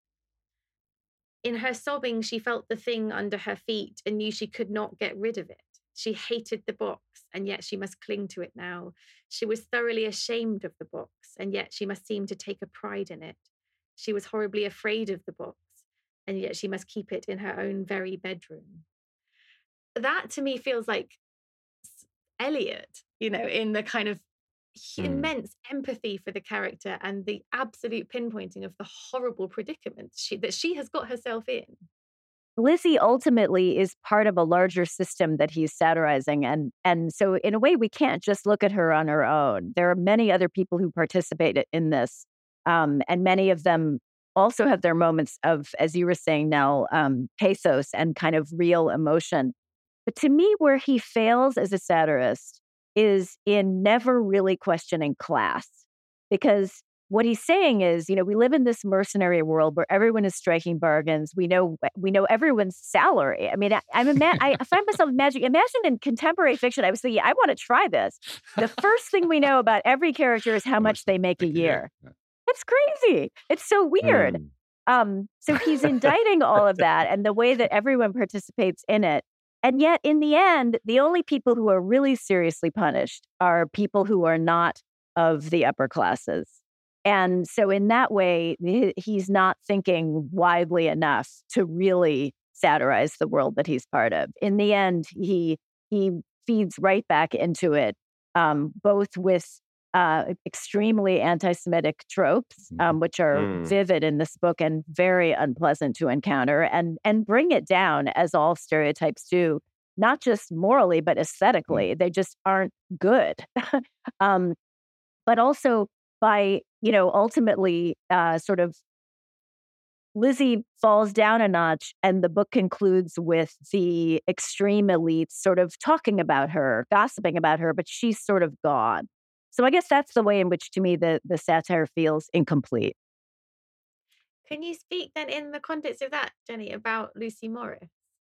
In her sobbing, she felt the thing under her feet and knew she could not get rid of it. She hated the box, and yet she must cling to it now. She was thoroughly ashamed of the box, and yet she must seem to take a pride in it. She was horribly afraid of the box, and yet she must keep it in her own very bedroom. That, to me, feels like Eliot, you know, in the kind of mm. immense empathy for the character and the absolute pinpointing of the horrible predicament she, that she has got herself in. Lizzie ultimately is part of a larger system that he's satirizing. And, and so in a way, we can't just look at her on her own. There are many other people who participate in this. Um, and many of them also have their moments of, as you were saying now, um, pathos and kind of real emotion. But to me, where he fails as a satirist is in never really questioning class. Because what he's saying is, you know, we live in this mercenary world where everyone is striking bargains. We know we know everyone's salary. I mean, I, I'm ima- I find myself imagining, imagine in contemporary fiction, I was thinking, I want to try this. The first thing we know about every character is how much they make a year. It's crazy. It's so weird. Mm. Um, so he's indicting all of that and the way that everyone participates in it. And yet, in the end, the only people who are really seriously punished are people who are not of the upper classes. And so in that way, he's not thinking widely enough to really satirize the world that he's part of. In the end, he he feeds right back into it, um, both with uh, extremely anti-Semitic tropes, um, which are Mm. vivid in this book and very unpleasant to encounter, and and bring it down, as all stereotypes do, not just morally, but aesthetically. They just aren't good. um, but also by, you know, ultimately uh, sort of Lizzie falls down a notch, and the book concludes with the extreme elites sort of talking about her, gossiping about her, but she's sort of gone. So I guess that's the way in which, to me, the, the satire feels incomplete. Can you speak then in the context of that, Jenny, about Lucy Morris?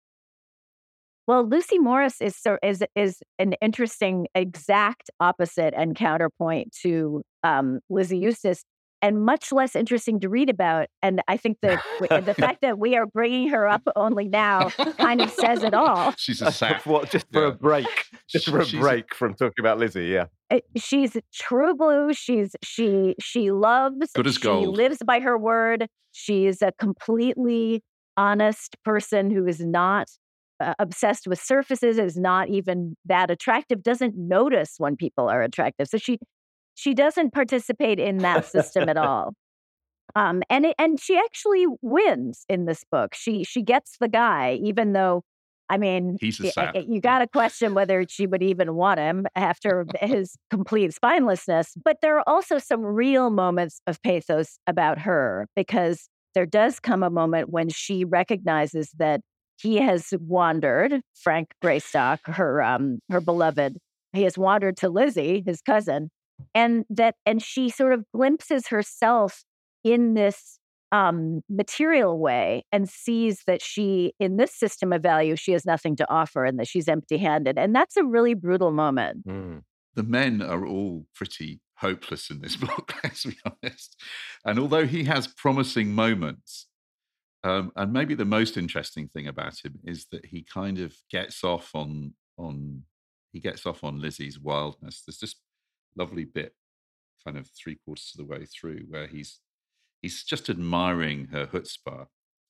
Well, Lucy Morris is so is is an interesting exact opposite and counterpoint to um, Lizzie Eustace, and much less interesting to read about. And I think that the fact that we are bringing her up only now kind of says it all. She's a sap. What, just for Yeah. a break. Just for a She's a- break from talking about Lizzie, yeah. It- she's true blue. She's she she loves. Good as she gold. lives by her word. She's a completely honest person who is not uh, obsessed with surfaces. Is not even that attractive. Doesn't notice when people are attractive. So she she doesn't participate in that system at all. Um, and it, and she actually wins in this book. She she gets the guy, even though. I mean, He's a y- sap. you got to question whether she would even want him after his complete spinelessness. But there are also some real moments of pathos about her, because there does come a moment when she recognizes that he has wandered, Frank Greystock, her um, her beloved, he has wandered to Lizzie, his cousin, and that and she sort of glimpses herself in this Um, material way and sees that she, in this system of value, she has nothing to offer and that she's empty-handed. And that's a really brutal moment. Mm. The men are all pretty hopeless in this book, let's be honest. And although he has promising moments, um, and maybe the most interesting thing about him is that he kind of gets off on on he gets off on Lizzie's wildness. There's this lovely bit, kind of three quarters of the way through, where he's he's just admiring her chutzpah,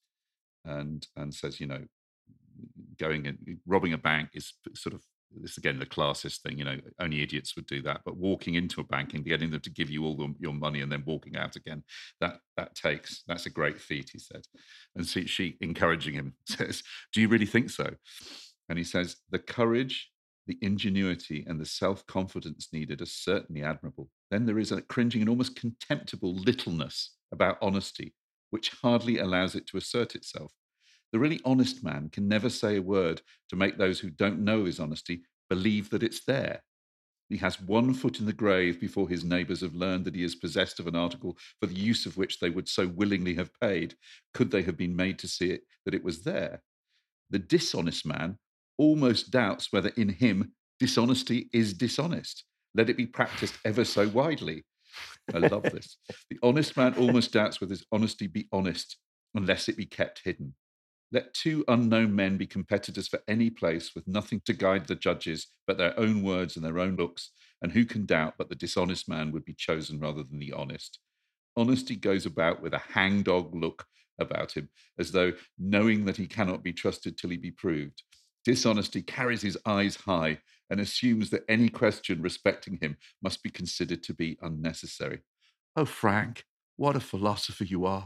and and says, you know, going and robbing a bank is sort of this again the classist thing. You know, only idiots would do that. But walking into a bank and getting them to give you all the, your money and then walking out again, that that takes that's a great feat, he said. And so she, encouraging him, says, "Do you really think so?" And he says, "The courage, the ingenuity, and the self-confidence needed are certainly admirable. Then there is a cringing and almost contemptible littleness about honesty, which hardly allows it to assert itself. The really honest man can never say a word to make those who don't know his honesty believe that it's there. He has one foot in the grave before his neighbours have learned that he is possessed of an article for the use of which they would so willingly have paid, could they have been made to see it that it was there. The dishonest man almost doubts whether in him dishonesty is dishonest, let it be practiced ever so widely." I love this. "The honest man almost doubts whether his honesty be honest, unless it be kept hidden. Let two unknown men be competitors for any place, with nothing to guide the judges but their own words and their own looks, and who can doubt but the dishonest man would be chosen rather than the honest? Honesty goes about with a hangdog look about him, as though knowing that he cannot be trusted till he be proved. Dishonesty carries his eyes high and assumes that any question respecting him must be considered to be unnecessary." Oh, Frank, what a philosopher you are.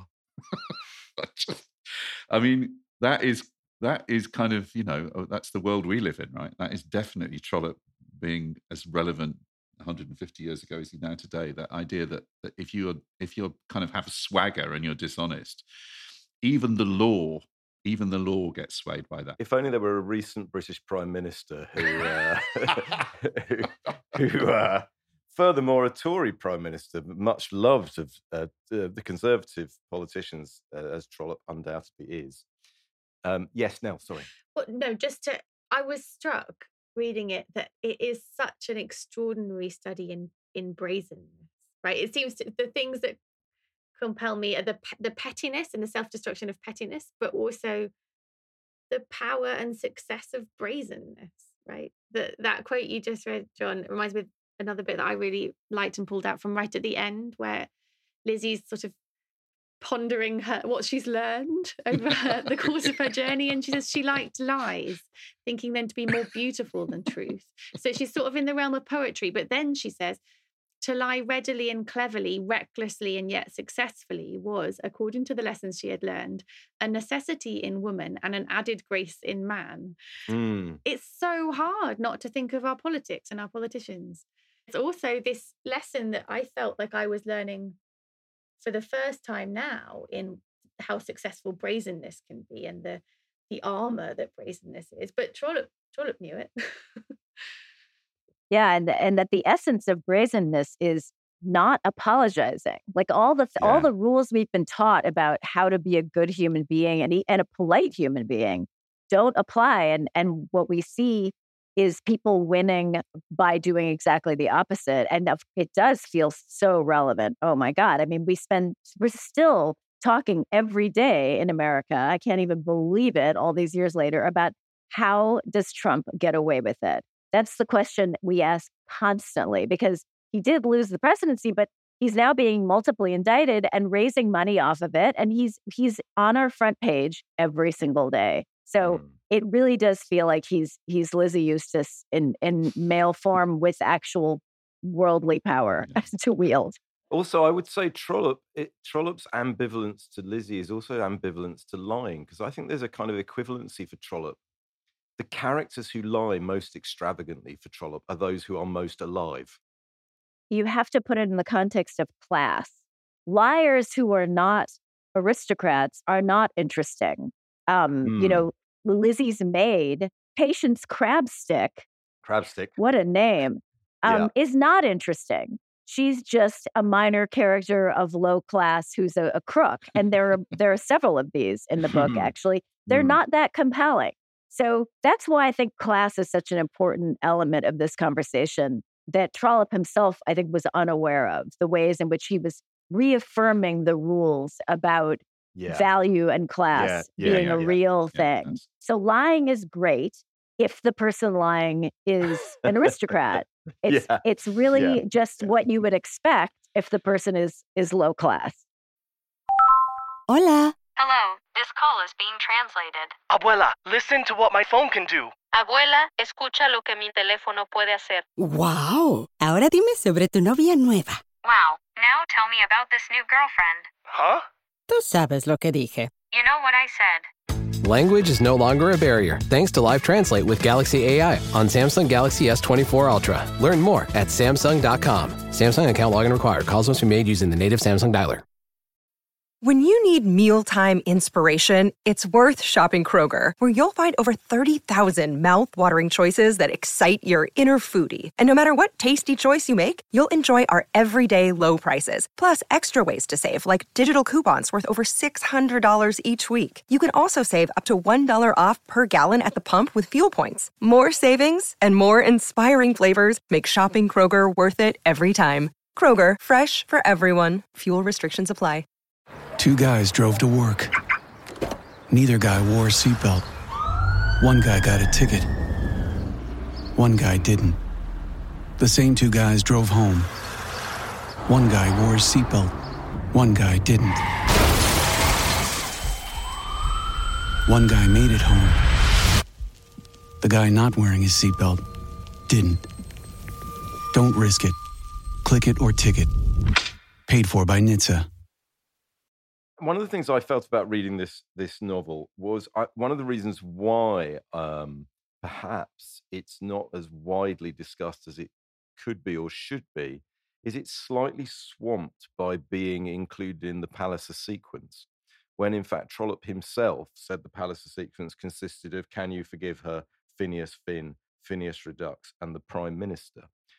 I mean, that is that is kind of, you know, that's the world we live in, right? That is definitely Trollope being as relevant one hundred fifty years ago as he now today. That idea that, that if you're if you're kind of have a swagger and you're dishonest, even the law Even the law gets swayed by that. If only there were a recent British Prime Minister who uh, who, who uh, furthermore, a Tory Prime Minister, much loved of uh, uh, the Conservative politicians, uh, as Trollope undoubtedly is. Um, yes, Nell, sorry. Well, no, just to, I was struck reading it that it is such an extraordinary study in, in brazenness, right? It seems to, the things that compel me are the, the pettiness and the self-destruction of pettiness, but also the power and success of brazenness, right? That that quote you just read, John, reminds me of another bit that I really liked and pulled out from right at the end, where Lizzie's sort of pondering her what she's learned over her, the course of her journey, and she says she liked lies, thinking them to be more beautiful than truth. So she's sort of in the realm of poetry, but then she says to lie readily and cleverly, recklessly and yet successfully was, according to the lessons she had learned, a necessity in woman and an added grace in man. Mm. It's so hard not to think of our politics and our politicians. It's also this lesson that I felt like I was learning for the first time now in how successful brazenness can be and the the armor that brazenness is. But Trollope, Trollope knew it. Yeah, and and that the essence of brazenness is not apologizing. Like all the Yeah. all the rules we've been taught about how to be a good human being and e- and a polite human being don't apply. And and what we see is people winning by doing exactly the opposite. And of- it does feel so relevant. Oh my God! I mean, we spend we're still talking every day in America. I can't even believe it. All these years later, about how does Trump get away with it? That's the question we ask constantly, because he did lose the presidency, but he's now being multiply indicted and raising money off of it. And he's he's on our front page every single day. So Mm. it really does feel like he's he's Lizzie Eustace in, in male form with actual worldly power to wield. Also, I would say Trollope, it, Trollope's ambivalence to Lizzie is also ambivalence to lying, because I think there's a kind of equivalency for Trollope. The characters who lie most extravagantly for Trollope are those who are most alive. You have to put it in the context of class. Liars who are not aristocrats are not interesting. Um, You Mm. know, Lizzie's maid, Patience Crabstick, Crabstick. what a name, um, Yeah. is not interesting. She's just a minor character of low class who's a, a crook. And there are there are several of these in the book, actually. They're Mm. not that compelling. So that's why I think class is such an important element of this conversation that Trollope himself, I think, was unaware of, the ways in which he was reaffirming the rules about Yeah. value and Yeah, class yeah, being yeah, a yeah. real Yeah, thing. that's- So lying is great if the person lying is an aristocrat. It's Yeah, it's really yeah, just yeah. what you would expect if the person is is low class. Hola. Hello, this call is being translated. Abuela, listen to what my phone can do. Abuela, escucha lo que mi teléfono puede hacer. ¡Wow! Ahora dime sobre tu novia nueva. Wow, now tell me about this new girlfriend. Huh? Tú sabes lo que dije. You know what I said. Language is no longer a barrier thanks to Live Translate with Galaxy A I on Samsung Galaxy S twenty-four Ultra. Learn more at Samsung dot com. Samsung account login required. Calls must be made using the native Samsung dialer. When you need mealtime inspiration, it's worth shopping Kroger, where you'll find over thirty thousand mouthwatering choices that excite your inner foodie. And no matter what tasty choice you make, you'll enjoy our everyday low prices, plus extra ways to save, like digital coupons worth over six hundred dollars each week. You can also save up to one dollar off per gallon at the pump with fuel points. More savings and more inspiring flavors make shopping Kroger worth it every time. Kroger, fresh for everyone. Fuel restrictions apply. Two guys drove to work. Neither guy wore a seatbelt. One guy got a ticket. One guy didn't. The same two guys drove home. One guy wore his seatbelt. One guy didn't. One guy made it home. The guy not wearing his seatbelt didn't. Don't risk it. Click it or ticket. Paid for by N H T S A. One of the things I felt about reading this this novel was I, one of the reasons why um, perhaps it's not as widely discussed as it could be or should be is it's slightly swamped by being included in the Palliser sequence, when in fact Trollope himself said the Palliser sequence consisted of Can You Forgive Her, Phineas Finn, Phineas Redux, and the Prime Minister.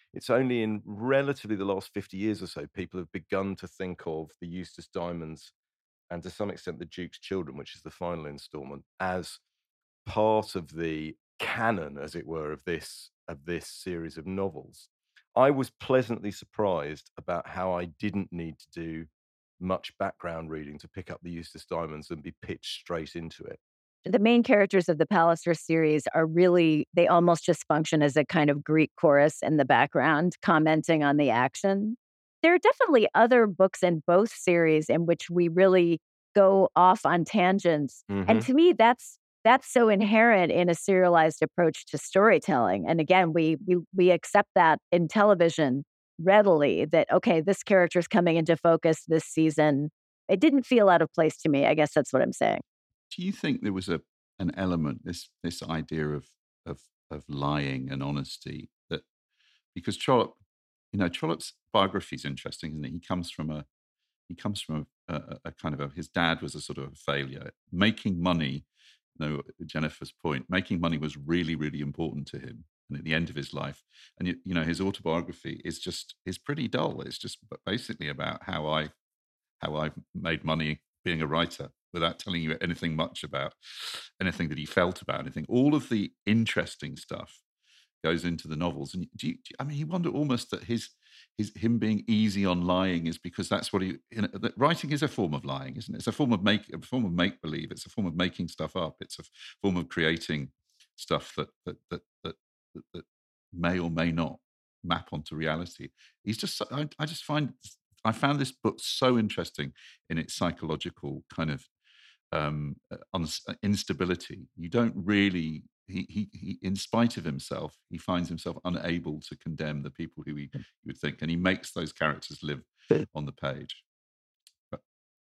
it's only in relatively the last fifty years or so people have begun to think of the Eustace Diamonds and to some extent the Duke's Children, which is the final installment, as part of the canon, as it were, of this of this series of novels. I was pleasantly surprised about how I didn't need to do much background reading to pick up the Eustace Diamonds and be pitched straight into it. The main characters of the Palliser series are really, they almost just function as a kind of Greek chorus in the background, commenting on the action. There are definitely other books in both series in which we really go off on tangents. Mm-hmm. And to me, that's that's so inherent in a serialized approach to storytelling. And again, we we we accept that in television readily, that, okay, this character is coming into focus this season. It didn't feel out of place to me. I guess that's what I'm saying. Do you think there was a an element, this this idea of of of lying and honesty, that because Trollope, you know, Trollope's biography is interesting, isn't it? He comes from a he comes from a, a, a kind of a, his dad was a sort of a failure. Making money, you know, Jennifer's point, making money was really, really important to him. And at the end of his life, and you, you know, his autobiography is just is pretty dull. It's just basically about how I how I made money being a writer, without telling you anything much about anything that he felt about anything. All of the interesting stuff goes into the novels. And do you, do you, I mean, you wonder almost that his his him being easy on lying is because that's what he. You know, that writing is a form of lying, isn't it? It's a form of make a form of make believe. It's a form of making stuff up. It's a form of creating stuff that that that that that, that may or may not map onto reality. He's just. I, I just find. I found this book so interesting in its psychological kind of um, instability. You don't really, he, he, he, in spite of himself, he finds himself unable to condemn the people who he, he would think, and he makes those characters live on the page. But,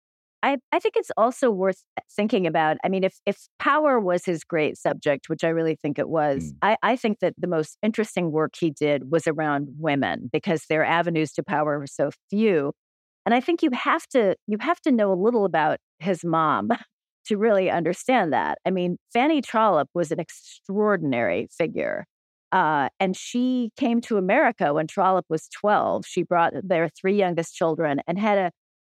I, I think it's also worth thinking about. I mean, if if power was his great subject, which I really think it was, mm. I, I think that the most interesting work he did was around women, because their avenues to power were so few. And I think you have to you have to know a little about his mom to really understand that. I mean, Fanny Trollope was an extraordinary figure. Uh, and she came to America when Trollope was twelve. She brought their three youngest children and had a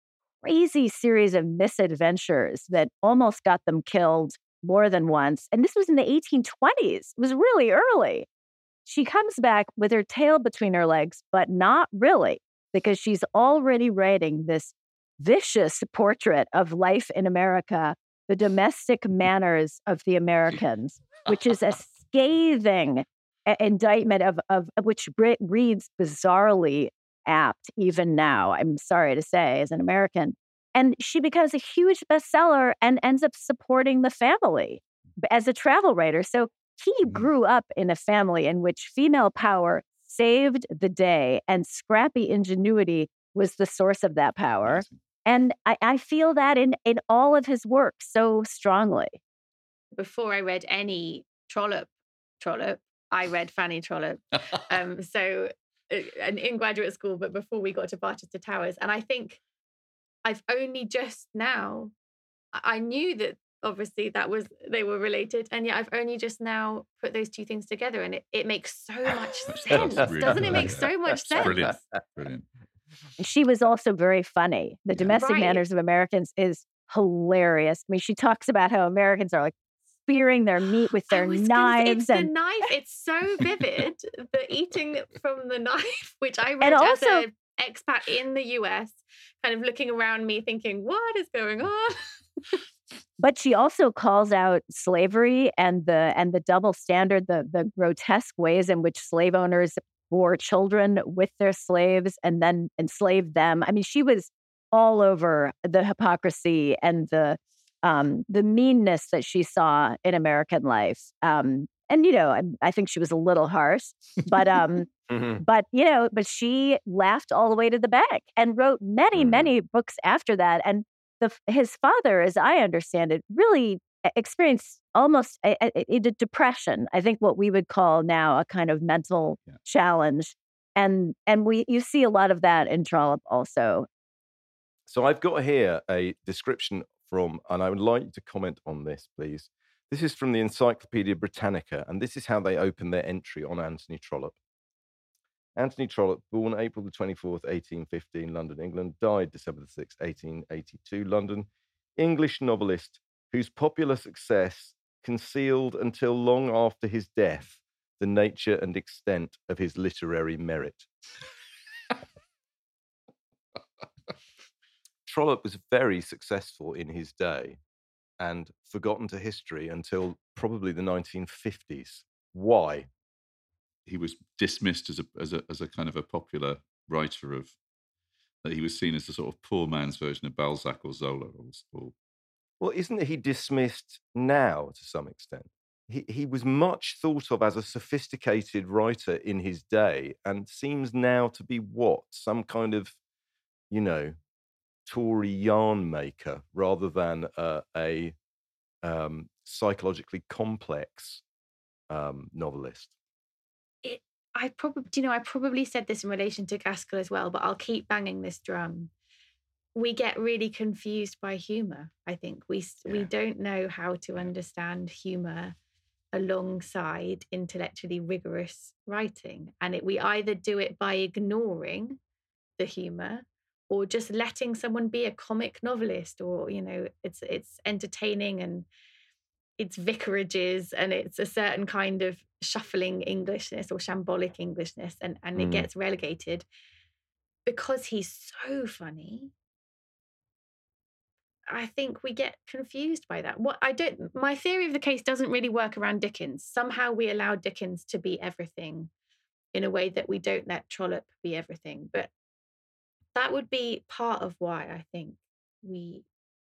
crazy series of misadventures that almost got them killed more than once. And this was in the eighteen twenties. It was really early. She comes back with her tail between her legs, but not really, because she's already writing this vicious portrait of life in America, the domestic manners of the Americans, which is a scathing indictment of, of which reads bizarrely apt even now, I'm sorry to say, as an American. And she becomes a huge bestseller and ends up supporting the family as a travel writer. So he grew up in a family in which female power saved the day, and scrappy ingenuity was the source of that power. And I, I feel that in, in all of his work so strongly. Before I read any Trollope, Trollope, I read Fanny Trollope. um, so and in graduate school, but before we got to Barchester Towers. And I think I've only just now, I knew that obviously that was, they were related. And yet I've only just now put those two things together, and it, it makes so much sense. Doesn't it make so much sense? Brilliant. Brilliant. She was also very funny. The Domestic right. Manners of Americans is hilarious. I mean, she talks about how Americans are like spearing their meat with their knives. Say, it's and the knife. It's so vivid, the eating from the knife, which I read also, as an expat in the U S, kind of looking around me thinking, what is going on? But she also calls out slavery and the and the double standard, the the grotesque ways in which slave owners bore children with their slaves and then enslaved them. I mean, she was all over the hypocrisy and the um, the meanness that she saw in American life. Um, and, you know, I, I think she was a little harsh, but, um, mm-hmm. but, you know, but she laughed all the way to the bank and wrote many, mm-hmm. many books after that. And the, his father, as I understand it, really experienced almost a, a, a depression. I think what we would call now a kind of mental yeah. challenge. And, and we, you see a lot of that in Trollope also. So I've got here a description from, and I would like you to comment on this, please. This is from the Encyclopedia Britannica, and this is how they open their entry on Anthony Trollope. Anthony Trollope, born April the twenty-fourth, eighteen fifteen, London, England, died December the sixth, eighteen eighty-two, London. English novelist whose popular success concealed until long after his death the nature and extent of his literary merit. Trollope was very successful in his day and forgotten to history until probably the nineteen fifties. Why? He was dismissed as a as a as a kind of a popular writer of that he was seen as the sort of poor man's version of Balzac or Zola or, or Well, isn't he dismissed now to some extent? He he was much thought of as a sophisticated writer in his day and seems now to be what? Some kind of, you know, Tory yarn maker rather than uh, a um, psychologically complex um, novelist. It, I probably, you know, I probably said this in relation to Gaskell as well, but I'll keep banging this drum. We get really confused by humor. I think we yeah. we don't know how to understand humor alongside intellectually rigorous writing, and it, we either do it by ignoring the humor or just letting someone be a comic novelist, or you know, it's it's entertaining and it's vicarages and it's a certain kind of shuffling Englishness or shambolic Englishness, and and mm. it gets relegated because he's so funny. I think we get confused by that. What I don't, my theory of the case doesn't really work around Dickens. Somehow we allow Dickens to be everything in a way that we don't let Trollope be everything. But that would be part of why I think we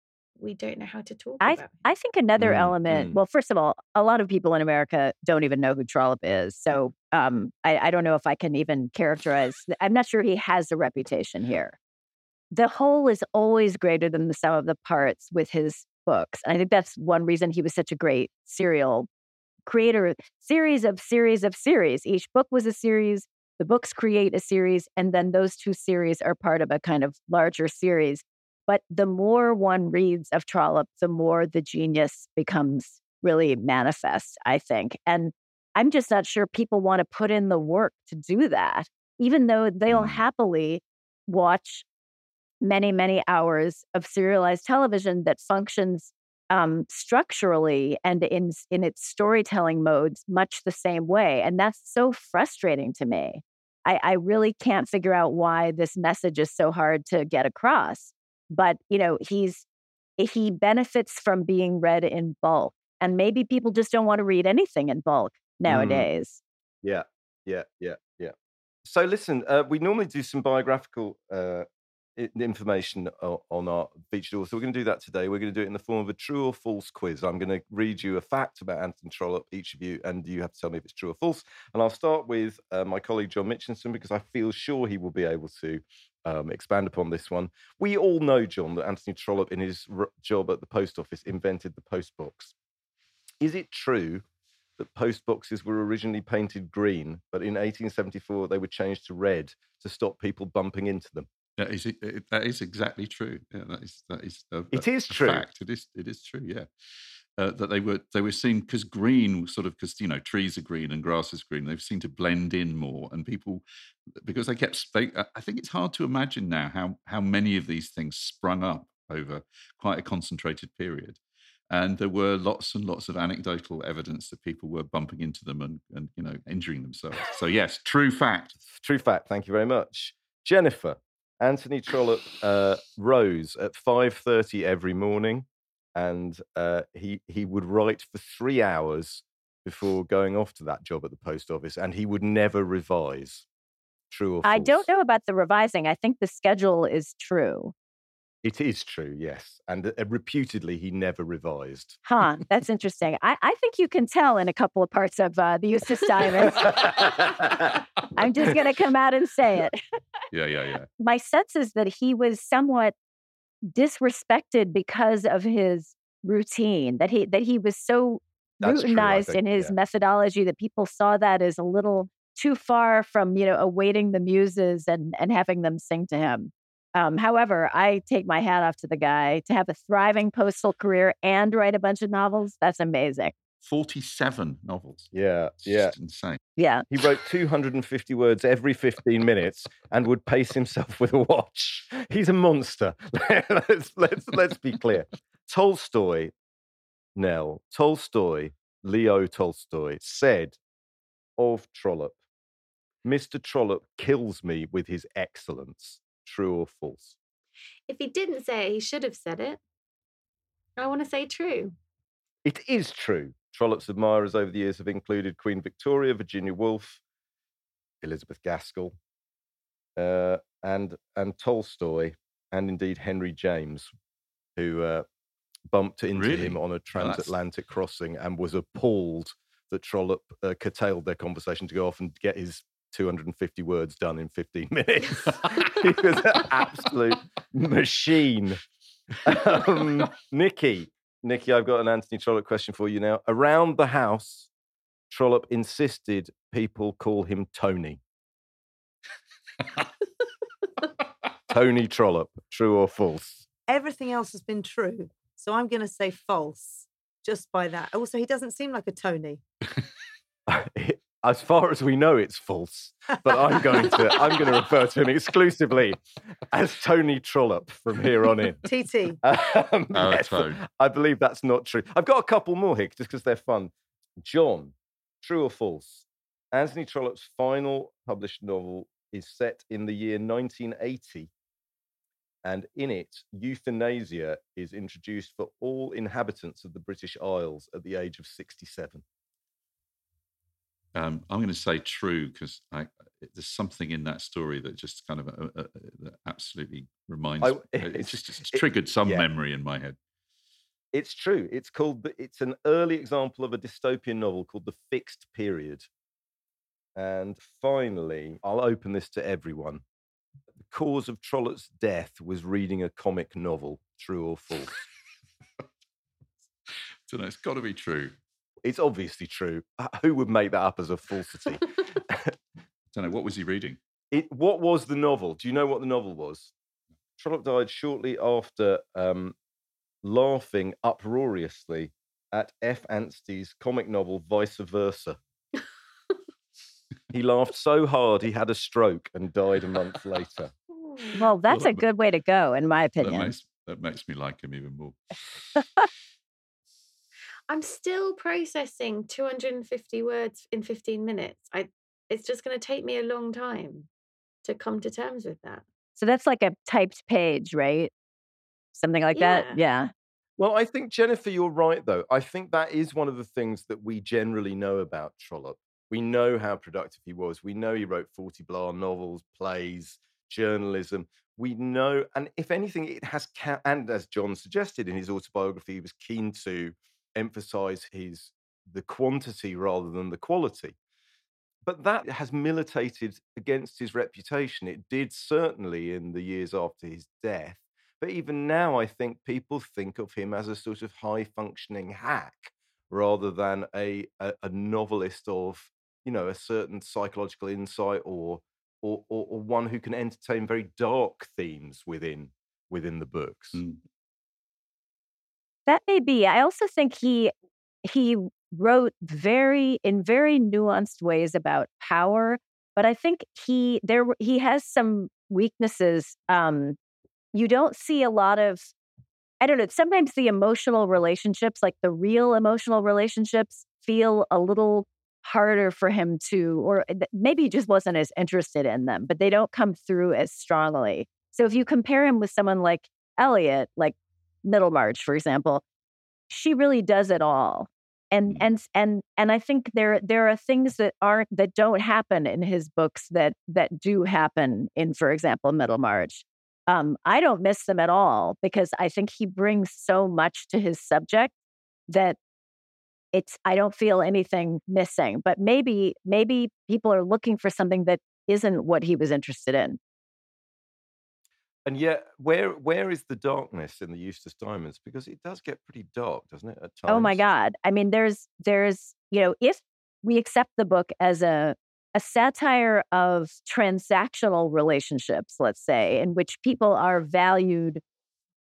we don't know how to talk I, about him. I think another Mm, element, mm. well, first of all, a lot of people in America don't even know who Trollope is. So um, I, I don't know if I can even characterize, I'm not sure he has a reputation here. The whole is always greater than the sum of the parts with his books. And I think that's one reason he was such a great serial creator. Series of series of series. Each book was a series. The books create a series. And then those two series are part of a kind of larger series. But the more one reads of Trollope, the more the genius becomes really manifest, I think. And I'm just not sure people want to put in the work to do that, even though they'll Mm. happily watch many, many hours of serialized television that functions um, structurally and in in its storytelling modes much the same way. And that's so frustrating to me. I, I really can't figure out why this message is so hard to get across. But, you know, he's he benefits from being read in bulk. And maybe people just don't want to read anything in bulk nowadays. Mm. Yeah, yeah, yeah, yeah. So listen, uh, we normally do some biographical uh, i- information o- on our featured author. We're going to do that today. We're going to do it in the form of a true or false quiz. I'm going to read you a fact about Anthony Trollope, each of you, and you have to tell me if it's true or false. And I'll start with uh, my colleague John Mitchinson, because I feel sure he will be able to um, expand upon this one. We all know, John, that Anthony Trollope, in his r- job at the post office, invented the postbox. Is it true that post boxes were originally painted green, but in eighteen seventy-four they were changed to red to stop people bumping into them? That is it, it- that is exactly true. Yeah, that is that is a, It a- is a true. fact. It is it is true. Yeah, uh, that they were they were seen because green was sort of because you know trees are green and grass is green. They've seemed to blend in more, and people because they kept. They, I think it's hard to imagine now how how many of these things sprung up over quite a concentrated period. And there were lots and lots of anecdotal evidence that people were bumping into them and, and you know, injuring themselves. So yes, true fact. True fact. Thank you very much. Jennifer, Anthony Trollope uh, rose at five thirty every morning, and uh, he, he would write for three hours before going off to that job at the post office, and he would never revise. True or false? I don't know about the revising. I think the schedule is true. It is true, yes. And uh, reputedly, he never revised. Huh, that's interesting. I, I think you can tell in a couple of parts of uh, the Eustace Diamonds. I'm just going to come out and say it. Yeah, yeah, yeah. My sense is that he was somewhat disrespected because of his routine, that he that he was so That's true, I routinized think, in his yeah. methodology that people saw that as a little too far from, you know, awaiting the muses and, and having them sing to him. Um, however, I take my hat off to the guy to have a thriving postal career and write a bunch of novels. That's amazing. forty-seven novels. Yeah, It's yeah. just insane. Yeah. He wrote two hundred fifty words every fifteen minutes and would pace himself with a watch. He's a monster. let's, let's, let's be clear. Tolstoy, Nell, Tolstoy, Leo Tolstoy, said of Trollope, Mister Trollope kills me with his excellence. True or false? If he didn't say it, he should have said it. I want to say true. It is true. Trollope's admirers over the years have included Queen Victoria, Virginia Woolf, Elizabeth Gaskell, uh, and and Tolstoy, and indeed Henry James, who uh, bumped into Really? him on a Oh, that's- transatlantic crossing and was appalled that Trollope uh, curtailed their conversation to go off and get his two hundred fifty words done in fifteen minutes. He was an absolute machine. Um, Nikki, Nikki, I've got an Anthony Trollope question for you now. Around the house, Trollope insisted people call him Tony. Tony Trollope, true or false? Everything else has been true. So I'm going to say false just by that. Also, he doesn't seem like a Tony. As far as we know, it's false. But I'm going to I'm going to refer to him exclusively as Tony Trollope from here on in. T T. Um, Oh, yes, Tone. I believe that's not true. I've got a couple more here just because they're fun. John, true or false? Anthony Trollope's final published novel is set in the year nineteen eighty. And in it, euthanasia is introduced for all inhabitants of the British Isles at the age of sixty-seven. Um, I'm going to say true because there's something in that story that just kind of uh, uh, that absolutely reminds. I- me. It it's- just, just it- triggered some yeah. memory in my head. It's true. It's called. the- It's an early example of a dystopian novel called The Fixed Period. And finally, I'll open this to everyone. The cause of Trollope's death was reading a comic novel. True or false? So no, it's got to be true. It's obviously true. Uh, Who would make that up as a falsity? Don't know what was he reading. It, what was the novel? Do you know what the novel was? Trollope died shortly after um, laughing uproariously at F. Anstey's comic novel Vice Versa. He laughed so hard he had a stroke and died a month later. Well, that's a Well, good way to go, in my That opinion. makes that makes me like him even more. I'm still processing two hundred fifty words in fifteen minutes. I it's just going to take me a long time to come to terms with that. So that's like a typed page, right? Something like that. Yeah. Well, I think, Jennifer, you're right, though. I think that is one of the things that we generally know about Trollope. We know how productive he was. We know he wrote forty Blah novels, plays, journalism. We know, and if anything, it has, ca- and as John suggested in his autobiography, he was keen to emphasize his the quantity rather than the quality. But that has militated against his reputation. It did certainly in the years after his death. But even now, I think people think of him as a sort of high-functioning hack rather than a, a, a novelist of, you know, a certain psychological insight or, or or or one who can entertain very dark themes within within the books. That may be. I also think he he wrote very in very nuanced ways about power, but I think he there were- he has some weaknesses. Um, you don't see a lot of I don't know. Sometimes the emotional relationships, like the real emotional relationships, feel a little harder for him to, or th- maybe he just wasn't as interested in them, but they don't come through as strongly. So if you compare him with someone like Eliot, like Middlemarch, for example, she really does it all. And and and and I think there there are things that aren't that don't happen in his books that that do happen in, for example, Middlemarch. Um, I don't miss them at all because I think he brings so much to his subject that it's I don't feel anything missing. But maybe maybe people are looking for something that isn't what he was interested in. And yet, where where is the darkness in the Eustace Diamonds? Because it does get pretty dark, doesn't it? At times. Oh my God. I mean, there's there's, you know, if we accept the book as a a satire of transactional relationships, let's say, in which people are valued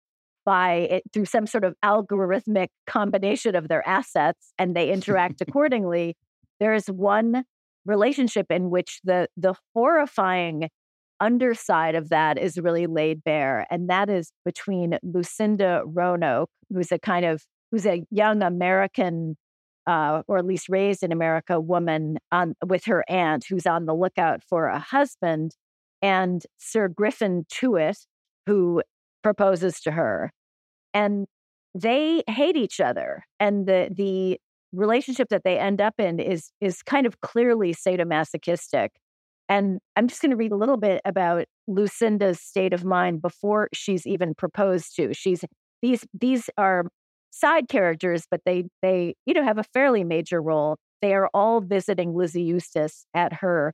by it through some sort of algorithmic combination of their assets, and they interact accordingly. There is one relationship in which the the horrifying underside of that is really laid bare, and that is between Lucinda Roanoke, who's a kind of who's a young American, uh, or at least raised in America, woman on with her aunt, who's on the lookout for a husband, and Sir Griffin Tewett, who proposes to her, and they hate each other, and the the relationship that they end up in is is kind of clearly sadomasochistic. And I'm just going to read a little bit about Lucinda's state of mind before she's even proposed to. She's these these are side characters, but they they you know have a fairly major role. They are all visiting Lizzie Eustace at her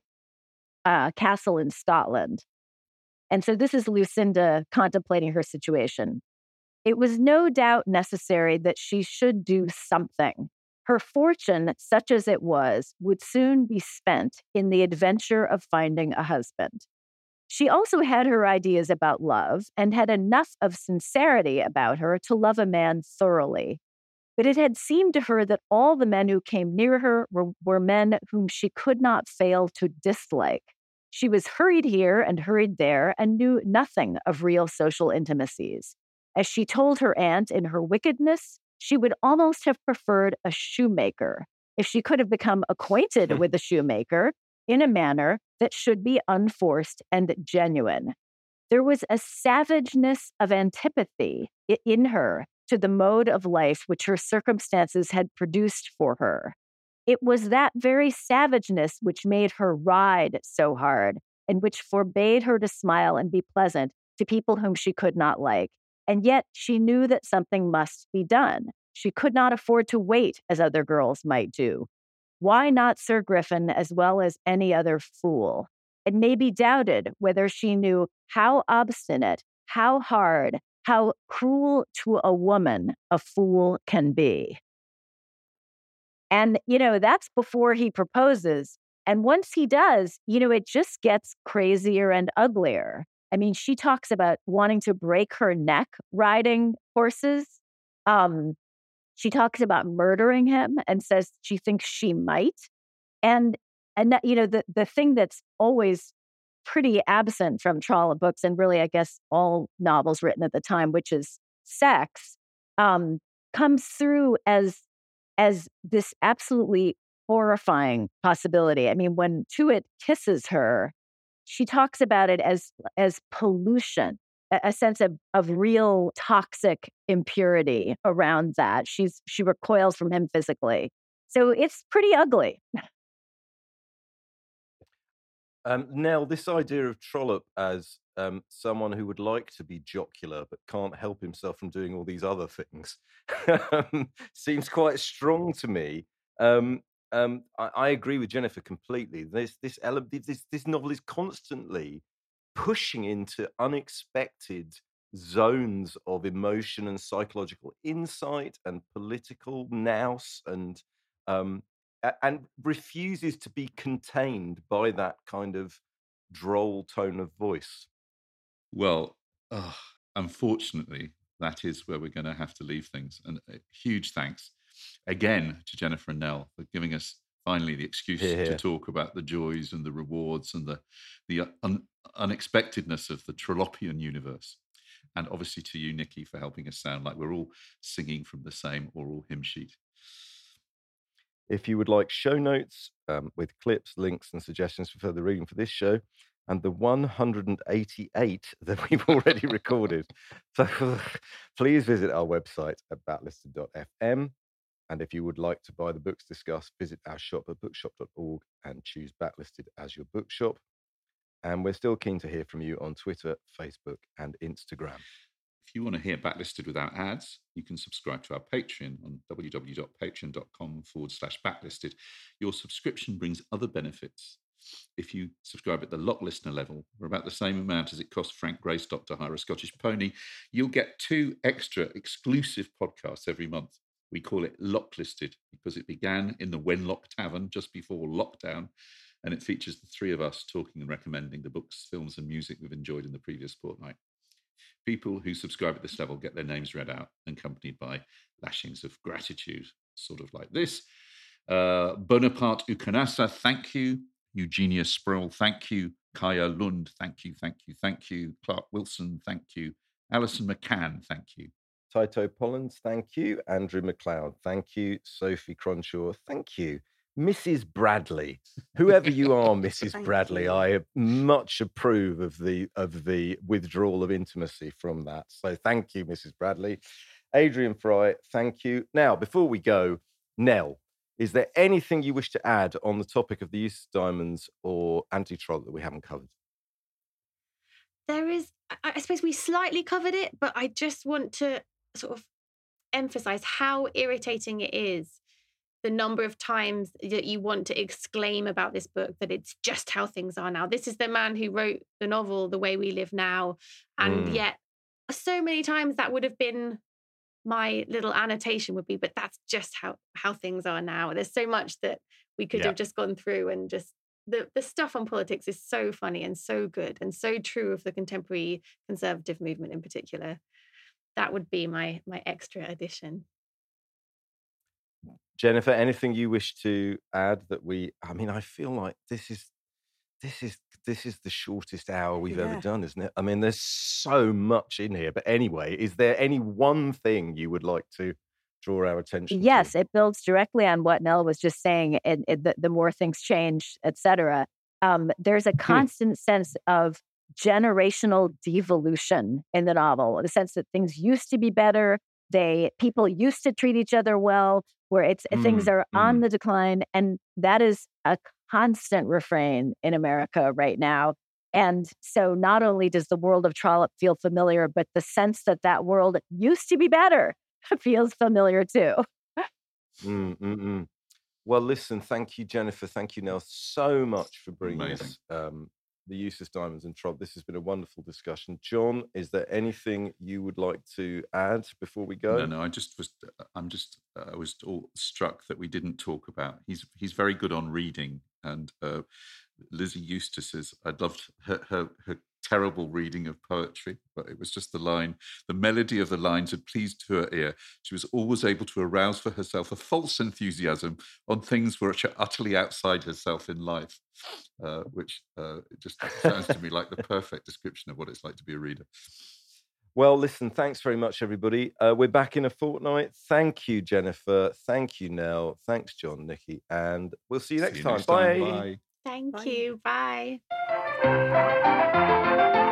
uh, castle in Scotland. And so this is Lucinda contemplating her situation. It was no doubt necessary that she should do something. Her fortune, such as it was, would soon be spent in the adventure of finding a husband. She also had her ideas about love and had enough of sincerity about her to love a man thoroughly. But it had seemed to her that all the men who came near her were, were men whom she could not fail to dislike. She was hurried here and hurried there and knew nothing of real social intimacies. As she told her aunt in her wickedness, she would almost have preferred a shoemaker if she could have become acquainted with a shoemaker in a manner that should be unforced and genuine. There was a savageness of antipathy in her to the mode of life which her circumstances had produced for her. It was that very savageness which made her ride so hard and which forbade her to smile and be pleasant to people whom she could not like. And yet she knew that something must be done. She could not afford to wait as other girls might do. Why not Sir Griffin as well as any other fool? It may be doubted whether she knew how obstinate, how hard, how cruel to a woman a fool can be. And, you know, that's before he proposes. And once he does, you know, it just gets crazier and uglier. I mean, she talks about wanting to break her neck riding horses. Um, she talks about murdering him and says she thinks she might. And, and that, you know, the, the thing that's always pretty absent from Trollope books, and really, I guess, all novels written at the time, which is sex, um, comes through as, as this absolutely horrifying possibility. I mean, when Tewett kisses her, she talks about it as as pollution, a, a sense of, of real toxic impurity around that. She's she recoils from him physically. So it's pretty ugly. Um, Nell, this idea of Trollope as um, someone who would like to be jocular but can't help himself from doing all these other things seems quite strong to me. Um, Um, I, I agree with Jennifer completely. This this element, this this novel is constantly pushing into unexpected zones of emotion and psychological insight and political nous, and um, a- and refuses to be contained by that kind of droll tone of voice. Well, uh, unfortunately, that is where we're going to have to leave things. And a huge thanks again to Jennifer and Nell for giving us finally the excuse Hear, to hear. talk about the joys and the rewards and the the un- unexpectedness of the Trollopian universe. And obviously to you, Nikki, for helping us sound like we're all singing from the same oral hymn sheet. If you would like show notes um, with clips, links, and suggestions for further reading for this show, and the one hundred eighty-eight that we've already recorded, so please visit our website at backlisted dot f m. And if you would like to buy the books discussed, visit our shop at bookshop dot org and choose Backlisted as your bookshop. And we're still keen to hear from you on Twitter, Facebook, and Instagram. If you want to hear Backlisted without ads, you can subscribe to our Patreon on w w w dot patreon dot com forward slash backlisted. Your subscription brings other benefits. If you subscribe at the Lock Listener level, for about the same amount as it costs Frank Greystock to hire a Scottish pony, you'll get two extra exclusive podcasts every month. We call it Lock Listed because it began in the Wenlock Tavern just before lockdown, and it features the three of us talking and recommending the books, films, and music we've enjoyed in the previous fortnight. People who subscribe at this level get their names read out, accompanied by lashings of gratitude, sort of like this. Uh, Bonaparte Ukanasa, thank you. Eugenia Sproul, thank you. Kaya Lund, thank you, thank you, thank you. Clark Wilson, thank you. Alison McCann, thank you. Taito Pollins, thank you. Andrew McLeod, thank you. Sophie Cronshaw, thank you. Missus Bradley, whoever you are, Missus Bradley, you. I much approve of the of the withdrawal of intimacy from that. So thank you, Missus Bradley. Adrian Fry, thank you. Now, before we go, Nell, is there anything you wish to add on the topic of the use of diamonds or anti-trollop that we haven't covered? There is, I, I suppose we slightly covered it, but I just want to sort of emphasize how irritating it is, the number of times that you want to exclaim about this book that it's just how things are now. This is the man who wrote the novel The Way We Live Now. And mm. yet so many times that would have been my little annotation would be, but that's just how, how things are now. There's so much that we could yeah. have just gone through, and just the, the stuff on politics is so funny and so good and so true of the contemporary conservative movement in particular. That would be my my extra addition. Jennifer, anything you wish to add that we, I mean, I feel like this is, this is, this is the shortest hour we've yeah. ever done, isn't it? I mean, there's so much in here, but anyway, is there any one thing you would like to draw our attention yes, to? It builds directly on what Nell was just saying. And the, the more things change, et cetera. Um, there's a constant sense of generational devolution in the novel, the sense that things used to be better. They, people used to treat each other well, where it's mm, things are mm. on the decline. And that is a constant refrain in America right now. And so not only does the world of Trollope feel familiar, but the sense that that world used to be better feels familiar too. mm, mm, mm. Well, listen, thank you, Jennifer. Thank you, Nell, so much for bringing Amazing. us um, the use of diamonds and Trollope. This has been a wonderful discussion. John, is there anything you would like to add before we go? No, no. I just was. I'm just. I uh, was all struck that we didn't talk about. He's he's very good on reading, and uh, Lizzie Eustace's. I loved her, her her terrible reading of poetry, but it was just the line. The melody of the lines had pleased to her ear. She was always able to arouse for herself a false enthusiasm on things which are utterly outside herself in life, uh, which uh, it just sounds to me like the perfect description of what it's like to be a reader. Well, listen, thanks very much, everybody. Uh, we're back in a fortnight. Thank you, Jennifer. Thank you, Nell. Thanks, John, Nikki. And we'll see you next, see you time. next time. Bye. Bye. Thank Bye. you. Bye.